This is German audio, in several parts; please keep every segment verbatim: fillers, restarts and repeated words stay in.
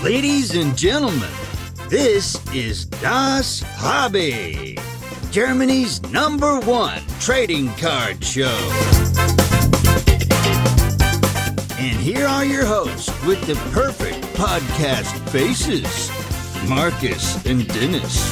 Ladies and gentlemen, this is Das Hobby, Germany's number one trading card show. And here are your hosts with the perfect podcast faces, Marcus and Dennis.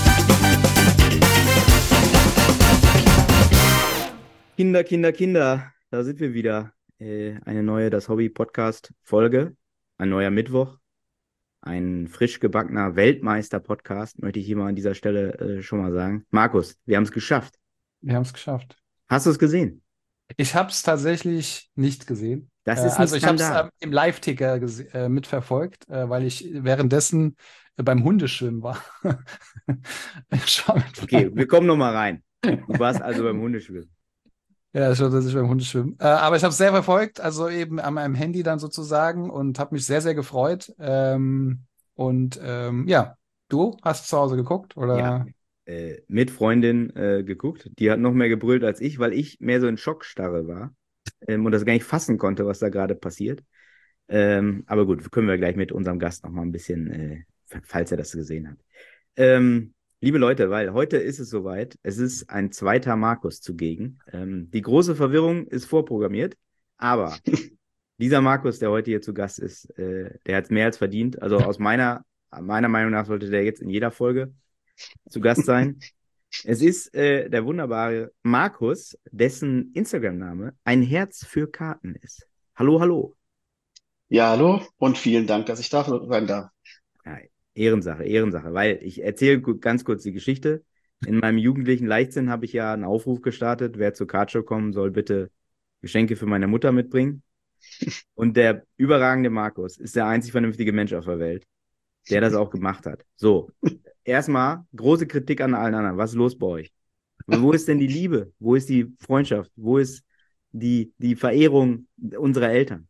Kinder, Kinder, Kinder, da sind wir wieder. Äh, eine neue Das Hobby Podcast Folge, ein neuer Mittwoch, ein frisch gebackener Weltmeister-Podcast, möchte ich hier mal an dieser Stelle äh, schon mal sagen. Markus, wir haben es geschafft. Wir haben es geschafft. Hast du es gesehen? Ich habe es tatsächlich nicht gesehen. Das ist ein also ich habe es Skandal. äh, im Live-Ticker gese- äh, mitverfolgt, äh, weil ich währenddessen äh, beim Hundeschwimmen war. Ich war mit Okay, meinem- wir kommen noch mal rein. Du warst also beim Hundeschwimmen. Ja, schon, dass ich beim Hundeschwimmen. Äh, aber ich habe es sehr verfolgt, also eben an meinem Handy dann sozusagen und habe mich sehr, sehr gefreut. Ähm, und ähm, ja, du hast zu Hause geguckt, oder? Ja. Äh, mit Freundin äh, geguckt. Die hat noch mehr gebrüllt als ich, weil ich mehr so in Schockstarre war ähm, und das gar nicht fassen konnte, was da gerade passiert. Ähm, aber gut, können wir gleich mit unserem Gast noch mal ein bisschen, äh, falls er das gesehen hat. Ähm, liebe Leute, weil heute ist es soweit, es ist ein zweiter Markus zugegen. Ähm, die große Verwirrung ist vorprogrammiert, aber dieser Markus, der heute hier zu Gast ist, äh, der hat es mehr als verdient. Also aus meiner, meiner Meinung nach sollte der jetzt in jeder Folge zu Gast sein. Es ist äh, der wunderbare Markus, dessen Instagram-Name ein Herz für Karten ist. Hallo, hallo. Ja, hallo und vielen Dank, dass ich da sein darf. Ja, Ehrensache, Ehrensache, weil ich erzähle gu- ganz kurz die Geschichte. In meinem jugendlichen Leichtsinn habe ich ja einen Aufruf gestartet, wer zur Cardshow kommen soll, bitte Geschenke für meine Mutter mitbringen. Und der überragende Markus ist der einzig vernünftige Mensch auf der Welt, der das auch gemacht hat. So, erstmal große Kritik an allen anderen. Was ist los bei euch? Wo ist denn die Liebe? Wo ist die Freundschaft? Wo ist die, die Verehrung unserer Eltern?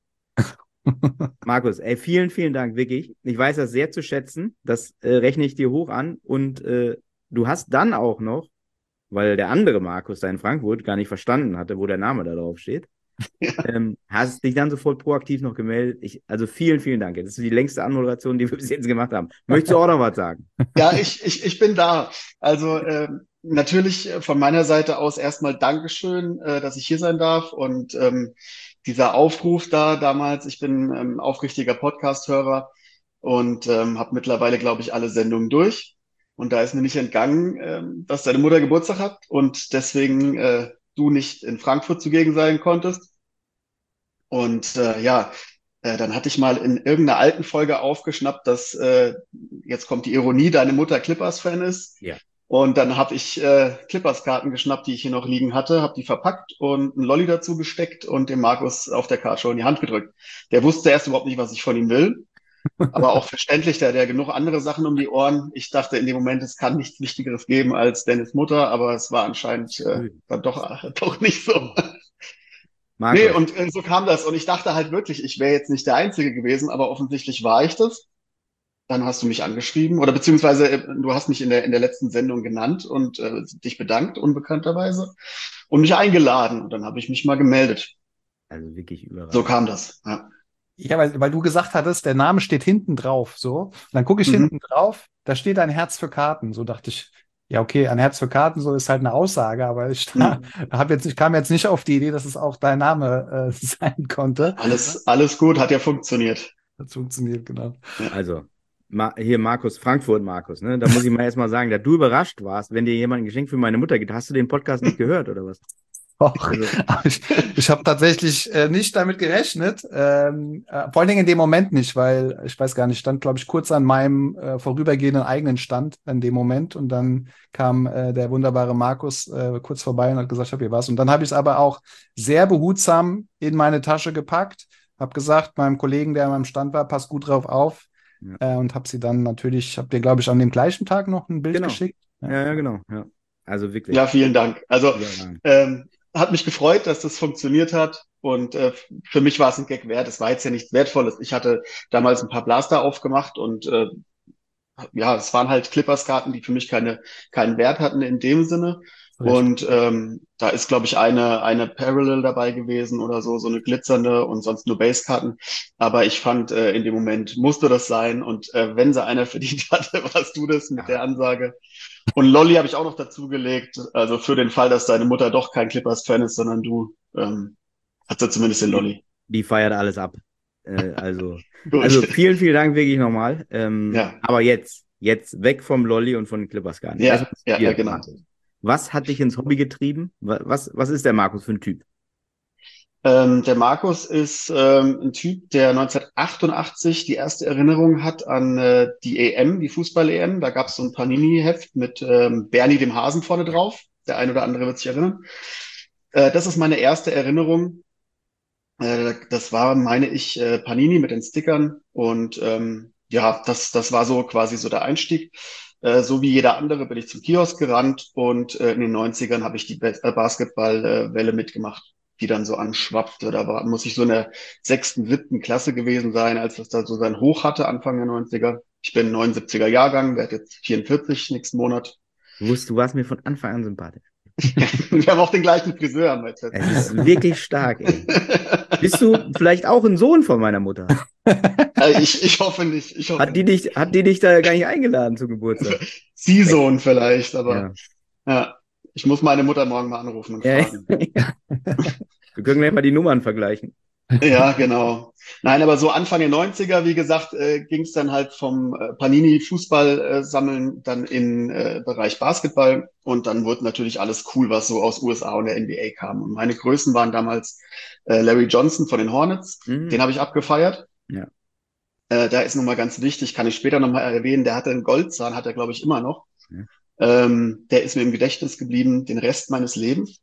Markus, ey, vielen, vielen Dank, wirklich. Ich weiß das sehr zu schätzen. Das äh, rechne ich dir hoch an. Und äh, du hast dann auch noch, weil der andere Markus da in Frankfurt gar nicht verstanden hatte, wo der Name da drauf steht, ähm, hast dich dann sofort proaktiv noch gemeldet. Ich, also vielen, vielen Dank. Das ist die längste Anmoderation, die wir bis jetzt gemacht haben. Möchtest du auch noch was sagen? Ja, ich, ich, ich bin da. Also ähm, natürlich äh, von meiner Seite aus erstmal Dankeschön, äh, dass ich hier sein darf. Und ähm, dieser Aufruf da damals, ich bin ein aufrichtiger Podcast-Hörer und ähm, habe mittlerweile, glaube ich, alle Sendungen durch. Und da ist mir nicht entgangen, ähm, dass deine Mutter Geburtstag hat und deswegen äh, du nicht in Frankfurt zugegen sein konntest. Und äh, ja, äh, dann hatte ich mal in irgendeiner alten Folge aufgeschnappt, dass äh, jetzt kommt die Ironie, deine Mutter Clippers-Fan ist. Ja. Und dann habe ich äh, Clippers-Karten geschnappt, die ich hier noch liegen hatte, habe die verpackt und einen Lolli dazu gesteckt und dem Markus auf der Cardshow in die Hand gedrückt. Der wusste erst überhaupt nicht, was ich von ihm will. Aber auch verständlich, der hat ja genug andere Sachen um die Ohren. Ich dachte in dem Moment, es kann nichts Wichtigeres geben als Dennis Mutter, aber es war anscheinend äh, dann doch, doch nicht so. Markus, Nee, und äh, so kam das. Und ich dachte halt wirklich, ich wäre jetzt nicht der Einzige gewesen, aber offensichtlich war ich das. Dann hast du mich angeschrieben oder beziehungsweise äh, du hast mich in der, in der letzten Sendung genannt und äh, dich bedankt, unbekannterweise, und mich eingeladen. Und dann habe ich mich mal gemeldet. also wirklich überragend. So kam das. Ja. Ja, weil, weil du gesagt hattest, der Name steht hinten drauf, so. Und dann gucke ich Mhm. hinten drauf, da steht ein Herz für Karten. So dachte ich, ja, okay, ein Herz für Karten, so ist halt eine Aussage, aber ich Mhm. hab jetzt, ich kam jetzt nicht auf die Idee, dass es auch dein Name äh, sein konnte. Alles, alles gut, hat ja funktioniert. Das funktioniert, genau. Also, Ma hier Markus, Frankfurt Markus, ne? Da muss ich mal erstmal sagen, dass du überrascht warst, wenn dir jemand ein Geschenk für meine Mutter gibt. Hast du den Podcast nicht gehört, oder was? Doch. Also, Aber ich ich habe tatsächlich äh, nicht damit gerechnet, ähm, äh, vor allen Dingen in dem Moment nicht, weil ich weiß gar nicht, stand, glaube ich, kurz an meinem äh, vorübergehenden eigenen Stand in dem Moment und dann kam äh, der wunderbare Markus äh, kurz vorbei und hat gesagt, ich habe hier was. Und dann habe ich es aber auch sehr behutsam in meine Tasche gepackt, habe gesagt, meinem Kollegen, der an meinem Stand war, pass gut drauf auf Ja. äh, und habe sie dann natürlich, habe dir, glaube ich, an dem gleichen Tag noch ein Bild Genau. geschickt. ja, ja, genau. Ja. Also wirklich. Ja, vielen Dank. Also überragend. ähm, hat mich gefreut, dass das funktioniert hat. Und äh, für mich war es ein Gag wert. Es war jetzt ja nichts Wertvolles. Ich hatte damals ein paar Blaster aufgemacht und äh, ja, es waren halt Clippers-Karten, die für mich keine, keinen Wert hatten in dem Sinne. Recht. Und ähm, da ist, glaube ich, eine, eine Parallel dabei gewesen oder so, so eine glitzernde und sonst nur Basekarten. Aber ich fand, äh, in dem Moment musste das sein. Und äh, wenn sie einer verdient hatte, warst du das mit der Ansage. Und Lolli habe ich auch noch dazugelegt. Also für den Fall, dass deine Mutter doch kein Clippers-Fan ist, sondern du, ähm, hat sie zumindest den Die, Lolli. die feiert alles ab. Äh, also, also Gut. vielen, vielen Dank wirklich nochmal. Ähm, Ja, aber jetzt, jetzt weg vom Lolli und von den Clippers gar nicht. ja, Erstmal zu ja, ja, dir, genau. Markus. Was hat dich ins Hobby getrieben? Wa- Was, was ist der Markus für ein Typ? Ähm, der Markus ist ähm, ein Typ, der neunzehnhundertachtundachtzig die erste Erinnerung hat an äh, die E M, die Fußball-E M. Da gab es so ein Panini-Heft mit ähm, Bernie dem Hasen vorne drauf. Der ein oder andere wird sich erinnern. Äh, das ist meine erste Erinnerung. Äh, das war, meine ich, äh, Panini mit den Stickern. Und ähm, ja, das, das war so quasi so der Einstieg. Äh, so wie jeder andere bin ich zum Kiosk gerannt und äh, in den Neunzigern habe ich die Ba- äh, Basketballwelle mitgemacht, die dann so anschwappte. Da war, muss ich so in der sechsten, siebten Klasse gewesen sein, als das da so sein Hoch hatte, Anfang der Neunziger. Ich bin neunundsiebziger Jahrgang, werde jetzt vierundvierzig nächsten Monat. Du wusst, du warst mir von Anfang an sympathisch. Wir haben auch den gleichen Friseur, haben wir jetzt Es ist festgestellt. wirklich stark, ey. Bist du vielleicht auch ein Sohn von meiner Mutter? Äh, ich, ich hoffe nicht, ich hoffe Hat die nicht. dich, hat die dich da gar nicht eingeladen zum Geburtstag? Echt? Sie-Sohn vielleicht, aber Ja. ja, ich muss meine Mutter morgen mal anrufen und Ja. fragen. Wir können gleich mal die Nummern vergleichen. Ja, genau. Nein, aber so Anfang der Neunziger, wie gesagt, äh, ging es dann halt vom äh, Panini Fußball äh, sammeln dann in äh, Bereich Basketball und dann wurde natürlich alles cool, was so aus U S A und der N B A kam. Und meine Größen waren damals äh, Larry Johnson von den Hornets, den Mhm. habe ich abgefeiert. Ja. Äh, da ist nochmal ganz wichtig, kann ich später nochmal erwähnen, der hatte einen Goldzahn, hat er glaube ich immer noch. Ja. Ähm, der ist mir im Gedächtnis geblieben, den Rest meines Lebens.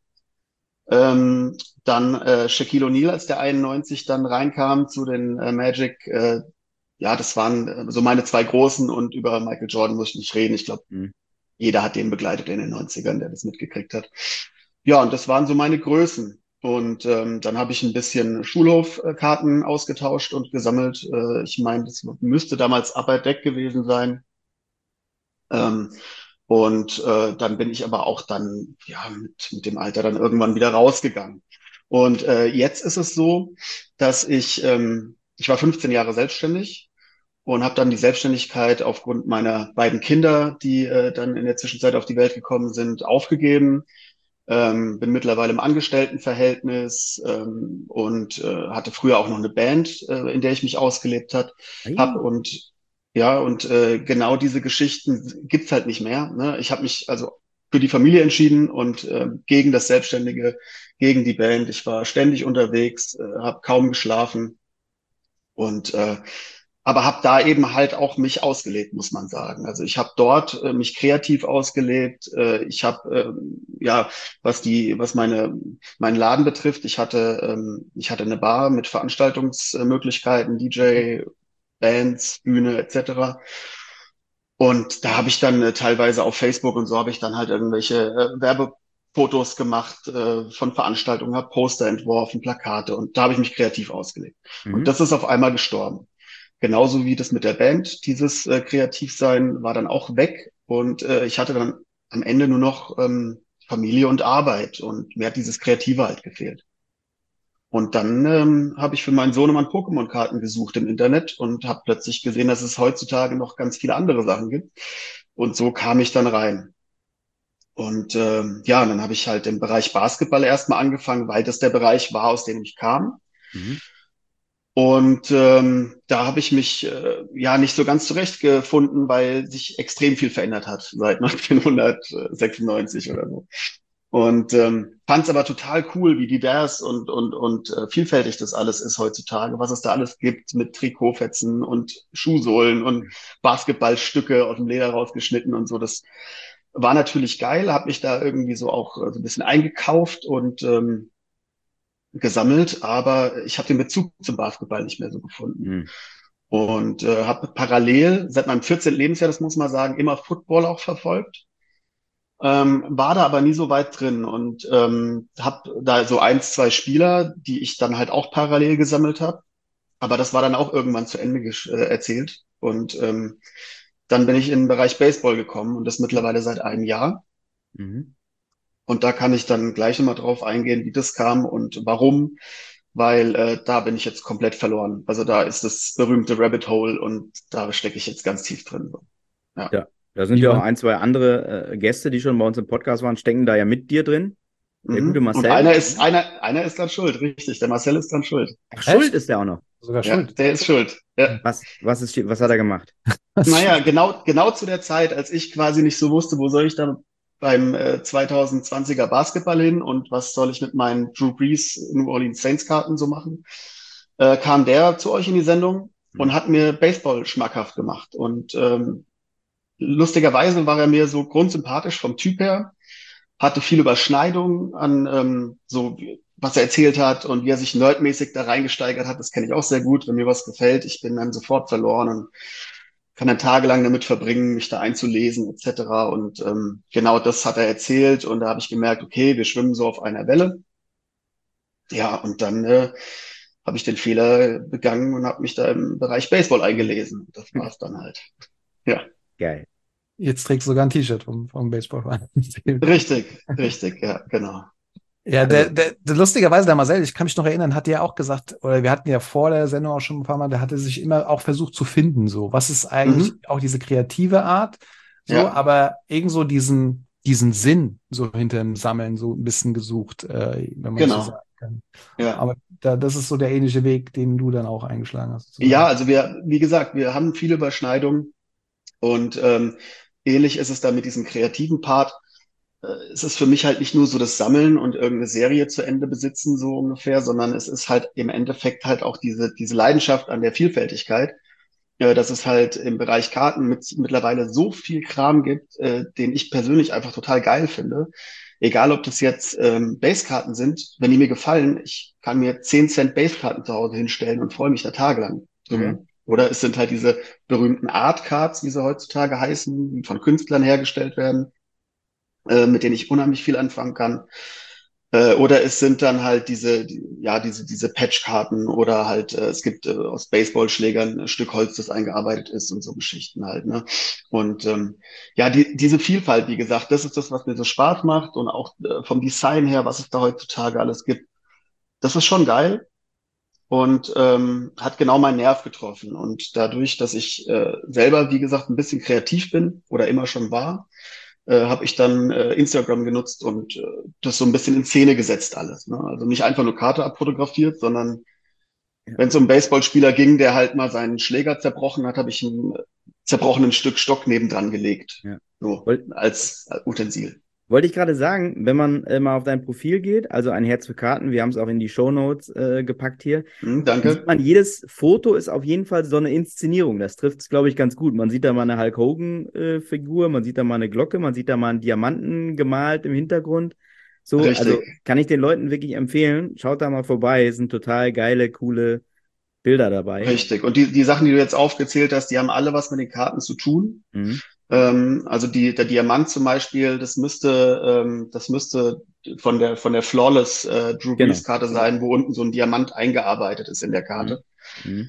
Ähm, dann äh, Shaquille O'Neal, als der einundneunzig dann reinkam zu den äh, Magic. Äh, ja, das waren äh, so meine zwei Großen und über Michael Jordan muss ich nicht reden. Ich glaube, Mhm. jeder hat den begleitet in den Neunzigern, der das mitgekriegt hat. Ja, und das waren so meine Größen. Und ähm, dann habe ich ein bisschen Schulhofkarten ausgetauscht und gesammelt. Äh, ich meine, das müsste damals Upper Deck gewesen sein. Ähm, und äh, dann bin ich aber auch dann ja mit, mit dem Alter dann irgendwann wieder rausgegangen. Und äh, jetzt ist es so, dass ich, ähm, ich war fünfzehn Jahre selbstständig und habe dann die Selbstständigkeit aufgrund meiner beiden Kinder, die äh, dann in der Zwischenzeit auf die Welt gekommen sind, aufgegeben. Ähm, bin mittlerweile im Angestelltenverhältnis ähm, und äh, hatte früher auch noch eine Band, äh, in der ich mich ausgelebt hat, hab Ei. und ja und äh, genau diese Geschichten gibt's halt nicht mehr. Ne? Ich habe mich also für die Familie entschieden und äh, gegen das Selbstständige, gegen die Band. Ich war ständig unterwegs, äh, habe kaum geschlafen und äh, aber habe da eben halt auch mich ausgelebt, muss man sagen. Also ich habe dort äh, mich kreativ ausgelebt. Äh, ich habe ähm, ja, was die, was meine meinen Laden betrifft, ich hatte ähm, ich hatte eine Bar mit Veranstaltungsmöglichkeiten, D J, Bands, Bühne et cetera. Und da habe ich dann äh, teilweise auf Facebook und so habe ich dann halt irgendwelche äh, Werbefotos gemacht äh, von Veranstaltungen, habe Poster entworfen, Plakate und da habe ich mich kreativ ausgelebt. Und Mhm. das ist auf einmal gestorben. Genauso wie das mit der Band. Dieses äh, Kreativsein war dann auch weg und äh, ich hatte dann am Ende nur noch ähm, Familie und Arbeit und mir hat dieses Kreative halt gefehlt. Und dann ähm, habe ich für meinen Sohnemann Pokémon-Karten gesucht im Internet und habe plötzlich gesehen, dass es heutzutage noch ganz viele andere Sachen gibt. Und so kam ich dann rein. Und ähm, ja, und dann habe ich halt im Bereich Basketball erstmal angefangen, weil das der Bereich war, aus dem ich kam. Mhm. Und ähm, da habe ich mich äh, ja nicht so ganz zurechtgefunden, weil sich extrem viel verändert hat seit neunzehnhundertsechsundneunzig oder so. Und ähm, fand es aber total cool, wie divers und und und äh, vielfältig das alles ist heutzutage, was es da alles gibt mit Trikotfetzen und Schuhsohlen und Basketballstücke aus dem Leder rausgeschnitten und so. Das war natürlich geil, habe mich da irgendwie so auch äh, so ein bisschen eingekauft und ähm, gesammelt, aber ich habe den Bezug zum Basketball nicht mehr so gefunden. Mhm. Und äh, habe parallel seit meinem vierzehnten Lebensjahr, das muss man sagen, immer Football auch verfolgt. Ähm, war da aber nie so weit drin und ähm, habe da so eins, zwei Spieler, die ich dann halt auch parallel gesammelt habe. Aber das war dann auch irgendwann zu Ende gesch- äh, erzählt. Und ähm, dann bin ich in den Bereich Baseball gekommen und das mittlerweile seit einem Jahr. Mhm. Und da kann ich dann gleich nochmal drauf eingehen, wie das kam und warum, weil äh, da bin ich jetzt komplett verloren. Also da ist das berühmte Rabbit Hole und da stecke ich jetzt ganz tief drin. So. Ja. Ja, da sind ja auch ein, zwei andere äh, Gäste, die schon bei uns im Podcast waren, stecken da ja mit dir drin. Der gute Mhm. Marcel. Und einer ist, einer, einer ist dran schuld, richtig. Der Marcel ist dran schuld. Ach, schuld ist der auch noch. Sogar Ja, schuld. der ist schuld. Ja. Was, was ist, was hat er gemacht? Naja, genau, genau zu der Zeit, als ich quasi nicht so wusste, wo soll ich da beim äh, zwanzig zwanziger Basketball hin und was soll ich mit meinen Drew Brees New Orleans Saints Karten so machen, äh, kam der zu euch in die Sendung und hat mir Baseball schmackhaft gemacht. Und ähm, lustigerweise war er mir so grundsympathisch vom Typ her, hatte viele Überschneidungen an ähm, so was er erzählt hat und wie er sich nerdmäßig da reingesteigert hat. Das kenne ich auch sehr gut. Wenn mir was gefällt, ich bin dann sofort verloren und kann dann tagelang damit verbringen, mich da einzulesen et cetera. Und ähm, genau das hat er erzählt und da habe ich gemerkt, okay, wir schwimmen so auf einer Welle. Ja, und dann äh, habe ich den Fehler begangen und habe mich da im Bereich Baseball eingelesen. Das war es dann halt. Ja. Geil. Jetzt trägst du sogar ein T-Shirt vom, vom Baseballverein. Richtig, richtig, ja, genau. Ja, der, der, der lustigerweise, der Marcel, ich kann mich noch erinnern, hat ja auch gesagt, oder wir hatten ja vor der Sendung auch schon ein paar Mal, der hatte sich immer auch versucht zu finden, so. Was ist eigentlich Mhm. auch diese kreative Art, so, Ja. aber irgend so diesen, diesen Sinn so hinter dem Sammeln so ein bisschen gesucht, äh, wenn man Genau. so sagen kann. Ja. Aber da, das ist so der ähnliche Weg, den du dann auch eingeschlagen hast. sozusagen. Ja, also wir, wie gesagt, wir haben viele Überschneidungen und ähm, ähnlich ist es da mit diesem kreativen Part. Äh, Es ist für mich halt nicht nur so das Sammeln und irgendeine Serie zu Ende besitzen, so ungefähr, sondern es ist halt im Endeffekt halt auch diese, diese Leidenschaft an der Vielfältigkeit, äh, dass es halt im Bereich Karten mit, mittlerweile so viel Kram gibt, äh, den ich persönlich einfach total geil finde. Egal, ob das jetzt ähm, Basekarten sind, wenn die mir gefallen, ich kann mir zehn Cent Basekarten zu Hause hinstellen und freue mich da tagelang drüber. Mhm. Oder es sind halt diese berühmten Art Cards, wie sie heutzutage heißen, die von Künstlern hergestellt werden, äh, mit denen ich unheimlich viel anfangen kann. Äh, oder es sind dann halt diese, die, ja, diese, diese Patchkarten oder halt, äh, es gibt äh, aus Baseballschlägern ein Stück Holz, das eingearbeitet ist und so Geschichten halt, ne? Und ähm, ja, die, diese Vielfalt, wie gesagt, das ist das, was mir so Spaß macht und auch äh, vom Design her, was es da heutzutage alles gibt. Das ist schon geil und ähm, hat genau meinen Nerv getroffen. Und dadurch, dass ich äh, selber, wie gesagt, ein bisschen kreativ bin oder immer schon war, äh, habe ich dann äh, Instagram genutzt und äh, das so ein bisschen in Szene gesetzt alles. Ne? Also nicht einfach nur Karte abfotografiert, sondern Ja. wenn es um einen Baseballspieler ging, der halt mal seinen Schläger zerbrochen hat, habe ich ein äh, zerbrochenen Stück Stock nebendran gelegt. Ja. So, Woll- als äh, Utensil. Wollte ich gerade sagen, wenn man äh, mal auf dein Profil geht, also ein Herz für Karten, wir haben es auch in die Shownotes äh, gepackt hier, Hm, dann sieht danke. man, jedes Foto ist auf jeden Fall so eine Inszenierung. Das trifft es, glaube ich, ganz gut. Man sieht da mal eine Hulk Hogan-Figur, man sieht da mal eine Glocke, man sieht da mal einen Diamanten gemalt im Hintergrund. So, Richtig. also kann ich den Leuten wirklich empfehlen, schaut da mal vorbei, es sind total geile, coole Bilder dabei. Richtig. Und die, die Sachen, die du jetzt aufgezählt hast, die haben alle was mit den Karten zu tun. Mhm. Ähm, also die, der Diamant zum Beispiel, das müsste, ähm, das müsste von der, von der Flawless äh, Drew Genau. Brees Karte sein, wo unten so ein Diamant eingearbeitet ist in der Karte. Mhm.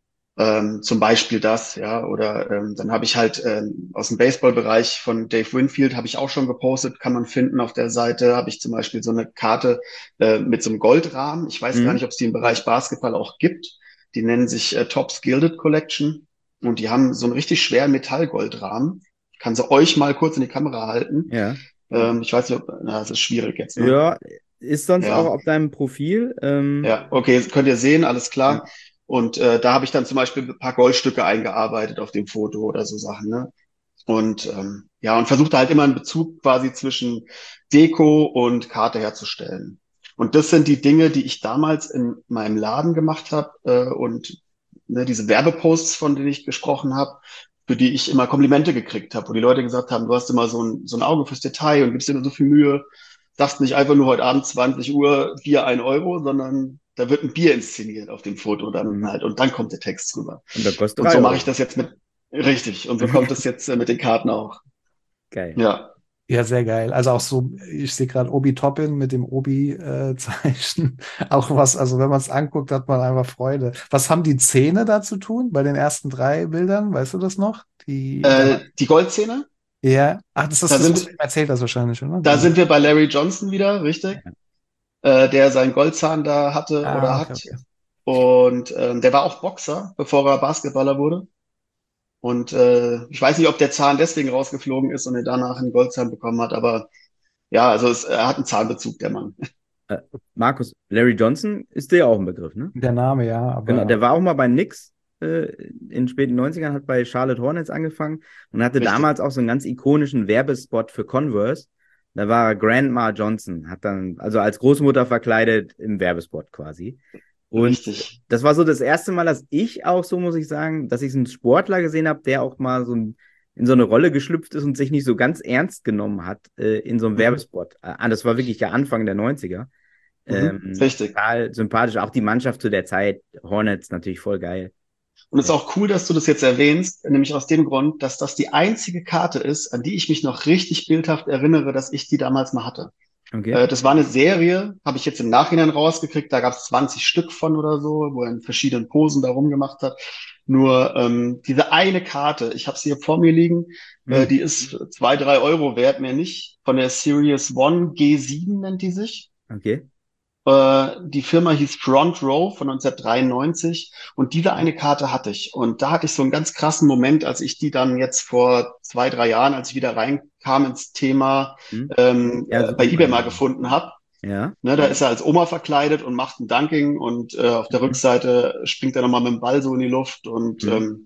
Ähm, zum Beispiel das, ja. Oder ähm, dann habe ich halt ähm, aus dem Baseballbereich von Dave Winfield habe ich auch schon gepostet, kann man finden auf der Seite, habe ich zum Beispiel so eine Karte äh, mit so einem Goldrahmen. Ich weiß Mhm. gar nicht, ob es die im Bereich Basketball auch gibt. Die nennen sich äh, Topps Gilded Collection und die haben so einen richtig schweren Metallgoldrahmen. Ich kann sie euch mal kurz in die Kamera halten. Ja. Ähm, ich weiß nicht, ob, na, das ist schwierig jetzt, ne? Ja, ist sonst Ja. auch auf deinem Profil. Ähm, Ja, okay, das könnt ihr sehen, alles klar. Und äh, da habe ich dann zum Beispiel ein paar Goldstücke eingearbeitet auf dem Foto oder so Sachen, ne? Und ähm, ja, und versuchte halt immer einen Bezug quasi zwischen Deko und Karte herzustellen. Und das sind die Dinge, die ich damals in meinem Laden gemacht habe äh, und ne, diese Werbeposts, von denen ich gesprochen habe, für die ich immer Komplimente gekriegt habe, wo die Leute gesagt haben, du hast immer so ein, so ein Auge fürs Detail und gibst dir immer so viel Mühe, sagst nicht einfach nur heute Abend zwanzig Uhr Bier ein Euro, sondern da wird ein Bier inszeniert auf dem Foto dann Mhm. halt und dann kommt der Text drüber. Und da kostet Und drei so mache Euro. ich das jetzt mit, richtig, und so kommt es jetzt äh, mit den Karten auch. Geil. Ja. Ja, sehr geil. Also auch so, ich sehe gerade Obi Toppin mit dem Obi-Zeichen. Auch was, also wenn man es anguckt, hat man einfach Freude. Was haben die Zähne da zu tun bei den ersten drei Bildern? Weißt du das noch? Die, Äh, die Goldzähne? Ja. Ach, das ist Da das, was sind, du ihm erzählt hast wahrscheinlich, oder? da sind wir bei Larry Johnson wieder, richtig? Äh, der seinen Goldzahn da hatte Ah, oder okay, hat. okay. Und ähm, der war auch Boxer, bevor er Basketballer wurde. Und äh, ich weiß nicht, ob der Zahn deswegen rausgeflogen ist und er danach einen Goldzahn bekommen hat, aber ja, also es, er hat einen Zahnbezug, der Mann. Äh, Markus, Larry Johnson ist dir ja auch ein Begriff, ne? Der Name, ja, Genau, aber der war auch mal bei Knicks äh, in den späten neunzigern, hat bei Charlotte Hornets angefangen und hatte Richtig. damals auch so einen ganz ikonischen Werbespot für Converse. Da war Grandma Johnson, hat dann, also als Großmutter verkleidet im Werbespot quasi. Und Richtig. das war so das erste Mal, dass ich auch, so muss ich sagen, dass ich einen Sportler gesehen habe, der auch mal so ein, in so eine Rolle geschlüpft ist und sich nicht so ganz ernst genommen hat äh, in so einem Mhm. Werbespot. Ah, das war wirklich der Anfang der neunziger. Mhm. Ähm, Richtig. total sympathisch. Auch die Mannschaft zu der Zeit, Hornets, natürlich voll geil. Und es ist auch cool, dass du das jetzt erwähnst, nämlich aus dem Grund, dass das die einzige Karte ist, an die ich mich noch richtig bildhaft erinnere, dass ich die damals mal hatte. Okay. Äh, das war eine Serie, habe ich jetzt im Nachhinein rausgekriegt, da gab es zwanzig Stück von oder so, wo er in verschiedenen Posen da rumgemacht hat. Nur ähm, diese eine Karte, ich habe sie hier vor mir liegen, äh, Hm. die ist zwei, drei Euro wert, mehr nicht, von der Series One G sieben nennt die sich. Okay. Äh, die Firma hieß Front Row von neunzehnhundertdreiundneunzig und diese eine Karte hatte ich. Und da hatte ich so einen ganz krassen Moment, als ich die dann jetzt vor zwei, drei Jahren, als ich wieder reinkam ins Thema, Hm. ähm, Ja, äh, bei super. eBay mal gefunden habe. Ja. Ne, da ist er als Oma verkleidet und macht ein Dunking und äh, auf der Mhm. Rückseite springt er nochmal mit dem Ball so in die Luft. Und Mhm. ähm,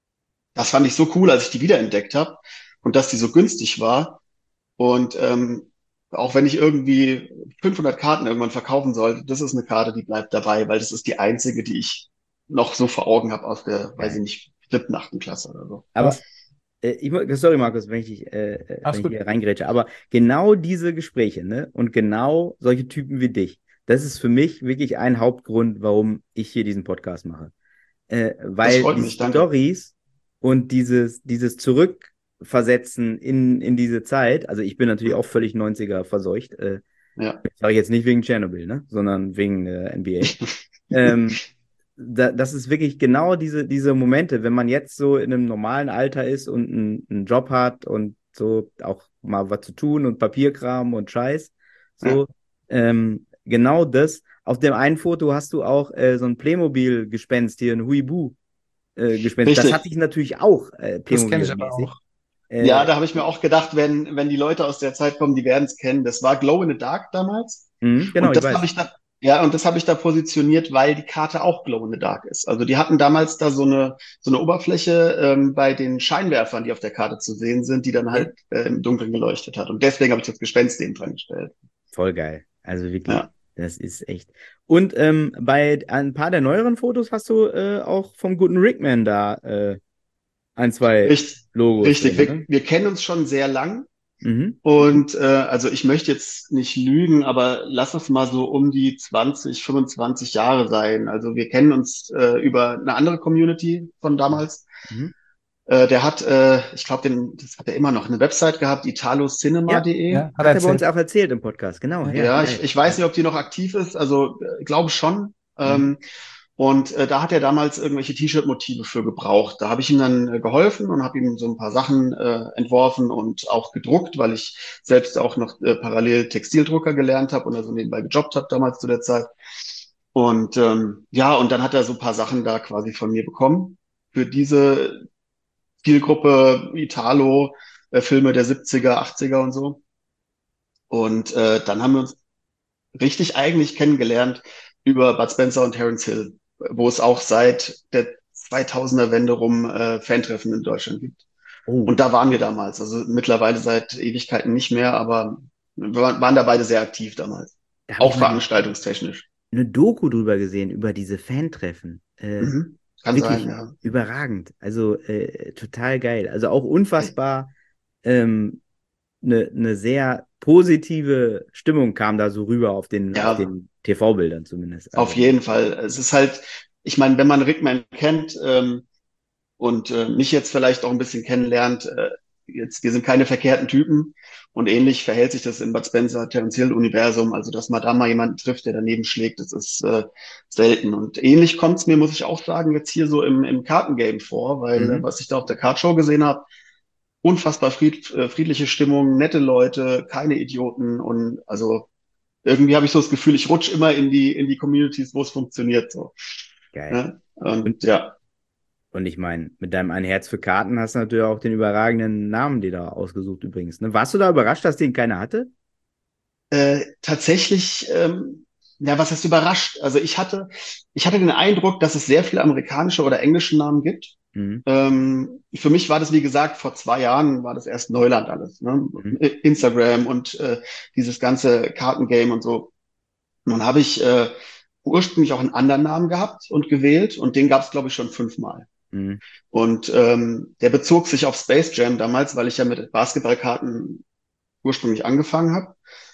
das fand ich so cool, als ich die wiederentdeckt habe und dass die so günstig war. Und ähm, auch wenn ich irgendwie fünfhundert Karten irgendwann verkaufen sollte, das ist eine Karte, die bleibt dabei, weil das ist die einzige, die ich noch so vor Augen habe aus der, weiß ich Geil. nicht, siebten, achten Klasse oder so. Aber das, äh, ich, mu- sorry, Markus, wenn ich, dich, äh, äh, wenn alles ich gut. hier reingrätsche, aber genau diese Gespräche, ne, und genau solche Typen wie dich, das ist für mich wirklich ein Hauptgrund, warum ich hier diesen Podcast mache. Äh, Das weil freut die mich, danke. Stories und dieses, dieses Zurückversetzen in, in diese Zeit, also ich bin natürlich auch völlig neunziger verseucht, äh, Ja. sage ich jetzt nicht wegen Tschernobyl, ne, sondern wegen äh, N B A. Ähm, da, das ist wirklich genau diese, diese Momente, wenn man jetzt so in einem normalen Alter ist und einen, einen Job hat und so auch mal was zu tun und Papierkram und Scheiß, Ja. so, ähm, genau das. Auf dem einen Foto hast du auch äh, so ein Playmobil-Gespenst hier, ein Huibu-Gespenst. Das hatte Richtig. ich natürlich auch äh, Das kenne ich aber Playmobil-mäßig. auch. Ja, Äh, da habe ich mir auch gedacht, wenn, wenn die Leute aus der Zeit kommen, die werden es kennen. Das war Glow in the Dark damals. mh, genau, Und ich das habe weiß. ich da, ja, und das habe ich da positioniert, weil die Karte auch Glow in the Dark ist. Also die hatten damals da so eine, so eine Oberfläche ähm, bei den Scheinwerfern, die auf der Karte zu sehen sind, die dann Okay. halt äh, im Dunkeln geleuchtet hat. Und deswegen habe ich das Gespenst eben dran gestellt. Voll geil. Also wirklich, Ja, das ist echt. Und ähm, bei ein paar der neueren Fotos hast du äh, auch vom guten Rickman da äh, ein, zwei richtig, Logos richtig. drin, Wir, ne? wir kennen uns schon sehr lang. Mhm. Und äh, also ich möchte jetzt nicht lügen, aber lass es mal so um die zwanzig, fünfundzwanzig Jahre sein. Also wir kennen uns äh, über eine andere Community von damals. Mhm. Äh, der hat, äh, ich glaube, den, das hat er immer noch, eine Website gehabt, Ja, italocinema.de. Ja, hat er hat er bei uns erzählt. auch erzählt im Podcast. Genau, Ja. ja, Ja, ich, geil. ich weiß Ja. nicht, ob die noch aktiv ist, also äh, glaube schon. Mhm. Ähm, und äh, da hat er damals irgendwelche T-Shirt-Motive für gebraucht. Da habe ich ihm dann äh, geholfen und habe ihm so ein paar Sachen äh, entworfen und auch gedruckt, weil ich selbst auch noch äh, parallel Textildrucker gelernt habe und also nebenbei gejobbt habe damals zu der Zeit. Und ähm, ja, und dann hat er so ein paar Sachen da quasi von mir bekommen für diese Zielgruppe Italo, äh, Filme der siebziger, achtziger und so. Und äh, dann haben wir uns richtig eigentlich kennengelernt über Bud Spencer und Terence Hill, wo es auch seit der zweitausender Wende rum äh, Fantreffen in Deutschland gibt. Oh, Und da waren wir damals, also mittlerweile seit Ewigkeiten nicht mehr, aber wir waren waren da beide sehr aktiv damals, da habe ich auch mal eine, veranstaltungstechnisch. eine Doku drüber gesehen, über diese Fantreffen. Äh, Mhm. Kann sein, wirklich ja. überragend. Also äh, total geil. Also auch unfassbar ähm, eine, eine sehr positive Stimmung kam da so rüber auf den, auf Ja, den T V-Bildern zumindest. auf Also, jeden Fall. Es ist halt, ich meine, wenn man Rickman kennt, ähm, und äh, mich jetzt vielleicht auch ein bisschen kennenlernt, äh, jetzt, wir sind keine verkehrten Typen und ähnlich verhält sich das im Bud Spencer, Terence Hill Universum, also dass man da mal jemanden trifft, der daneben schlägt, das ist äh, selten und ähnlich kommt es mir, muss ich auch sagen, jetzt hier so im, im Kartengame vor, weil äh, mhm. was ich da auf der Kartshow gesehen habe, unfassbar fried, äh, friedliche Stimmung, nette Leute, keine Idioten und also irgendwie habe ich so das Gefühl, ich rutsche immer in die in die Communities, wo es funktioniert so. Geil. Ne? Und Und, ja, und ich meine, mit deinem Ein Herz für Karten hast du natürlich auch den überragenden Namen dir da ausgesucht übrigens. Ne? Warst du da überrascht, dass den keiner hatte? äh, tatsächlich, ähm, ja, was heißt überrascht? Also ich hatte ich hatte den Eindruck, dass es sehr viele amerikanische oder englische Namen gibt. Mhm. Ähm, für mich war das, wie gesagt, vor zwei Jahren war das erst Neuland alles, ne? Mhm. Instagram und äh, dieses ganze Kartengame und so. Und dann habe ich äh, ursprünglich auch einen anderen Namen gehabt und gewählt und den gab es, glaube ich, schon fünfmal. Mhm. Und ähm, der bezog sich auf Space Jam damals, weil ich ja mit Basketballkarten ursprünglich angefangen habe.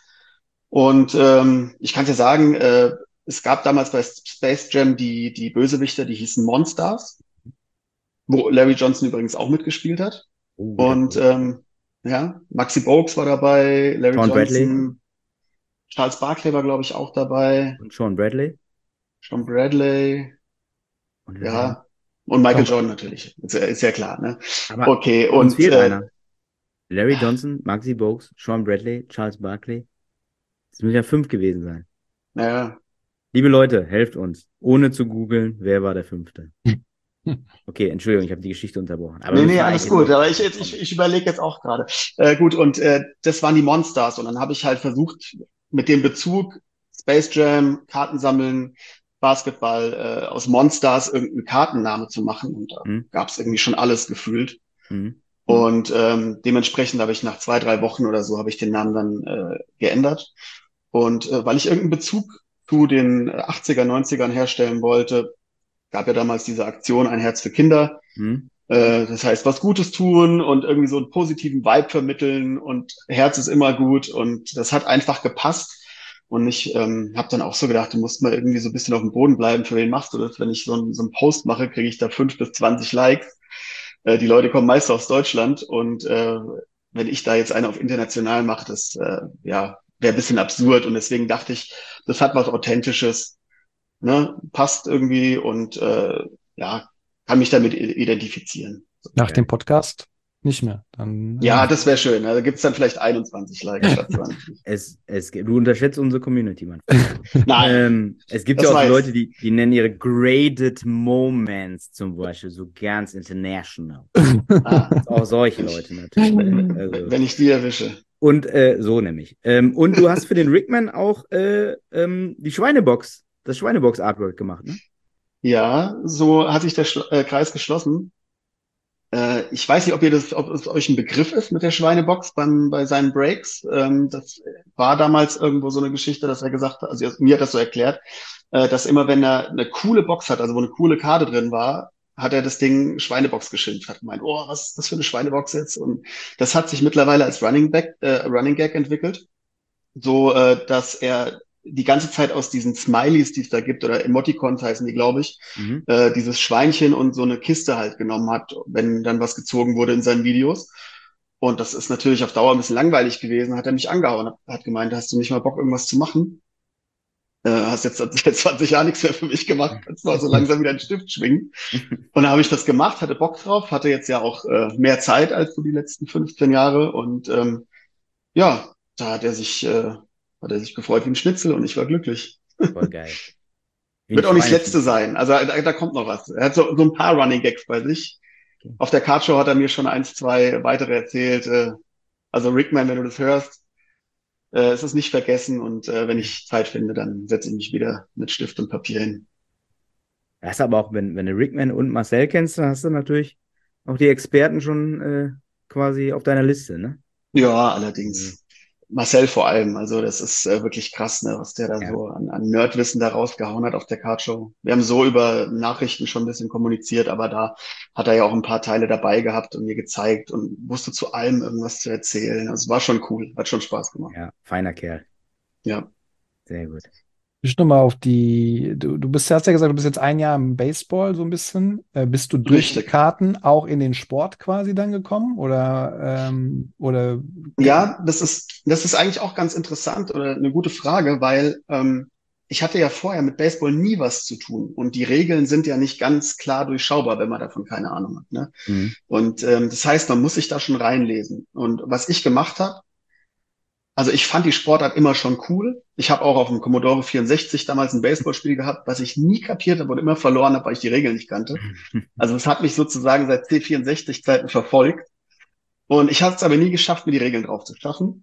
Und ähm, ich kann dir sagen, äh, es gab damals bei Space Jam die, die Bösewichter, die hießen Monstars, wo Larry Johnson übrigens auch mitgespielt hat. Oh, guter Und Film. ähm, ja, Maxi Bogues war dabei, Larry Sean Bradley Johnson, Charles Barkley war, glaube ich, auch dabei, und Sean Bradley. Sean Bradley, Und wer war da noch? ja, und Michael Tom, Jordan natürlich. Ist, ja- ist ja klar, ne? aber Okay, uns und fehlt äh, einer. Larry Johnson, Maxi Bogues, Sean Bradley, Charles Barkley. Das müssen ja fünf gewesen sein. naja, Liebe Leute, helft uns, ohne zu googeln, wer war der Fünfte. Okay, Entschuldigung, ich habe die Geschichte unterbrochen. Aber nee, müssen nee, wir alles eigentlich gut. jetzt Aber auch ich, jetzt, kommen. ich, ich überlege jetzt auch gerade. Äh, gut, und äh, das waren die Monsters. Und dann habe ich halt versucht, mit dem Bezug Space Jam, Karten sammeln, Basketball, äh, aus Monsters irgendeinen Kartenname zu machen. Und da Hm? gab es irgendwie schon alles gefühlt. Hm? Und ähm, dementsprechend habe ich nach zwei, drei Wochen oder so habe ich den Namen dann äh, geändert. Und äh, weil ich irgendeinen Bezug zu den achtziger, neunzigern herstellen wollte, gab ja damals diese Aktion Ein Herz für Kinder. Hm? Äh, das heißt, was Gutes tun und irgendwie so einen positiven Vibe vermitteln und Herz ist immer gut und das hat einfach gepasst. Und ich ähm, habe dann auch so gedacht, du musst mal irgendwie so ein bisschen auf dem Boden bleiben. Für wen machst du das? Wenn ich so, ein, so einen Post mache, kriege ich da fünf bis zwanzig Likes. Äh, die Leute kommen meist aus Deutschland und äh, wenn ich da jetzt eine auf international mache, das äh, ja wäre ein bisschen absurd. Und deswegen dachte ich, das hat was Authentisches, ne? Passt irgendwie und äh, ja, kann mich damit identifizieren. Nach dem Geil. Podcast nicht mehr. Dann, Ja, äh, das wäre schön. Da gibt's dann vielleicht einundzwanzig Likes statt zwanzig. Es, es, du unterschätzt unsere Community, Mann. Nein, Ähm, es gibt das ja auch so weiß. Leute, die, die nennen ihre Graded Moments zum Beispiel so ganz international. Ah, Auch solche Leute natürlich. Also, wenn ich die erwische. und äh, so nämlich. Ähm, und du hast für den Rickman auch äh, ähm, die Schweinebox, das Schweinebox-Artwork gemacht, ne? Ja, so hat sich der Schlo äh, Kreis geschlossen. Äh, ich weiß nicht, ob ihr das, ob es euch ein Begriff ist mit der Schweinebox beim, bei seinen Breaks. Ähm, das war damals irgendwo so eine Geschichte, dass er gesagt hat, also mir hat das so erklärt, äh, dass immer wenn er eine coole Box hat, also wo eine coole Karte drin war, hat er das Ding Schweinebox geschimpft, hat gemeint, oh, was ist das für eine Schweinebox jetzt? Und das hat sich mittlerweile als Running Back, äh, Running Gag entwickelt, so äh, dass er die ganze Zeit aus diesen Smileys, die es da gibt, oder Emoticons heißen die, glaube ich, Mhm. äh, dieses Schweinchen und so eine Kiste halt genommen hat, wenn dann was gezogen wurde in seinen Videos. Und das ist natürlich auf Dauer ein bisschen langweilig gewesen, hat er mich angehauen, hat gemeint, hast du nicht mal Bock, irgendwas zu machen? Äh, hast jetzt seit zwanzig Jahren nichts mehr für mich gemacht, kannst mal so langsam wieder einen Stift schwingen. Und dann habe ich das gemacht, hatte Bock drauf, hatte jetzt ja auch äh, mehr Zeit als so die letzten fünfzehn Jahre und ähm, ja, da hat er sich, äh, hat er sich gefreut wie ein Schnitzel und ich war glücklich. Voll geil. Wie ein Wird auch nicht das letzte Schweineschnitzel. sein. Also da, da kommt noch was. Er hat so, so ein paar Running Gags bei sich. Okay. Auf der Cardshow hat er mir schon eins, zwei weitere erzählt. Äh, also Rickman, wenn du das hörst, äh, es ist nicht vergessen und äh, wenn ich Zeit finde, dann setze ich mich wieder mit Stift und Papier hin. Das ist aber auch, wenn, wenn du Rickman und Marcel kennst, dann hast du natürlich auch die Experten schon äh, quasi auf deiner Liste, ne? Ja, allerdings. Marcel vor allem. Also das ist äh, wirklich krass, ne, was der da Ja. so an, an Nerdwissen da rausgehauen hat auf der Cardshow. Wir haben so über Nachrichten schon ein bisschen kommuniziert, aber da hat er ja auch ein paar Teile dabei gehabt und mir gezeigt und wusste zu allem irgendwas zu erzählen. Also war schon cool, hat schon Spaß gemacht. Ja, feiner Kerl. Ja. Sehr gut. Ich nochmal auf die, du, du bist, hast ja gesagt, du bist jetzt ein Jahr im Baseball so ein bisschen. Äh, bist du durch die Richtig. Karten auch in den Sport quasi dann gekommen? Oder, ähm, oder Ja, das ist, das ist eigentlich auch ganz interessant oder eine gute Frage, weil ähm, ich hatte ja vorher mit Baseball nie was zu tun und die Regeln sind ja nicht ganz klar durchschaubar, wenn man davon keine Ahnung hat. Ne? Mhm. Und ähm, das heißt, man muss sich da schon reinlesen. Und was ich gemacht habe, also ich fand die Sportart immer schon cool. Ich habe auch auf dem Commodore vierundsechzig damals ein Baseballspiel gehabt, was ich nie kapiert habe und immer verloren habe, weil ich die Regeln nicht kannte. Also es hat mich sozusagen seit C vierundsechzig-Zeiten verfolgt. Und ich habe es aber nie geschafft, mir die Regeln drauf zu schaffen.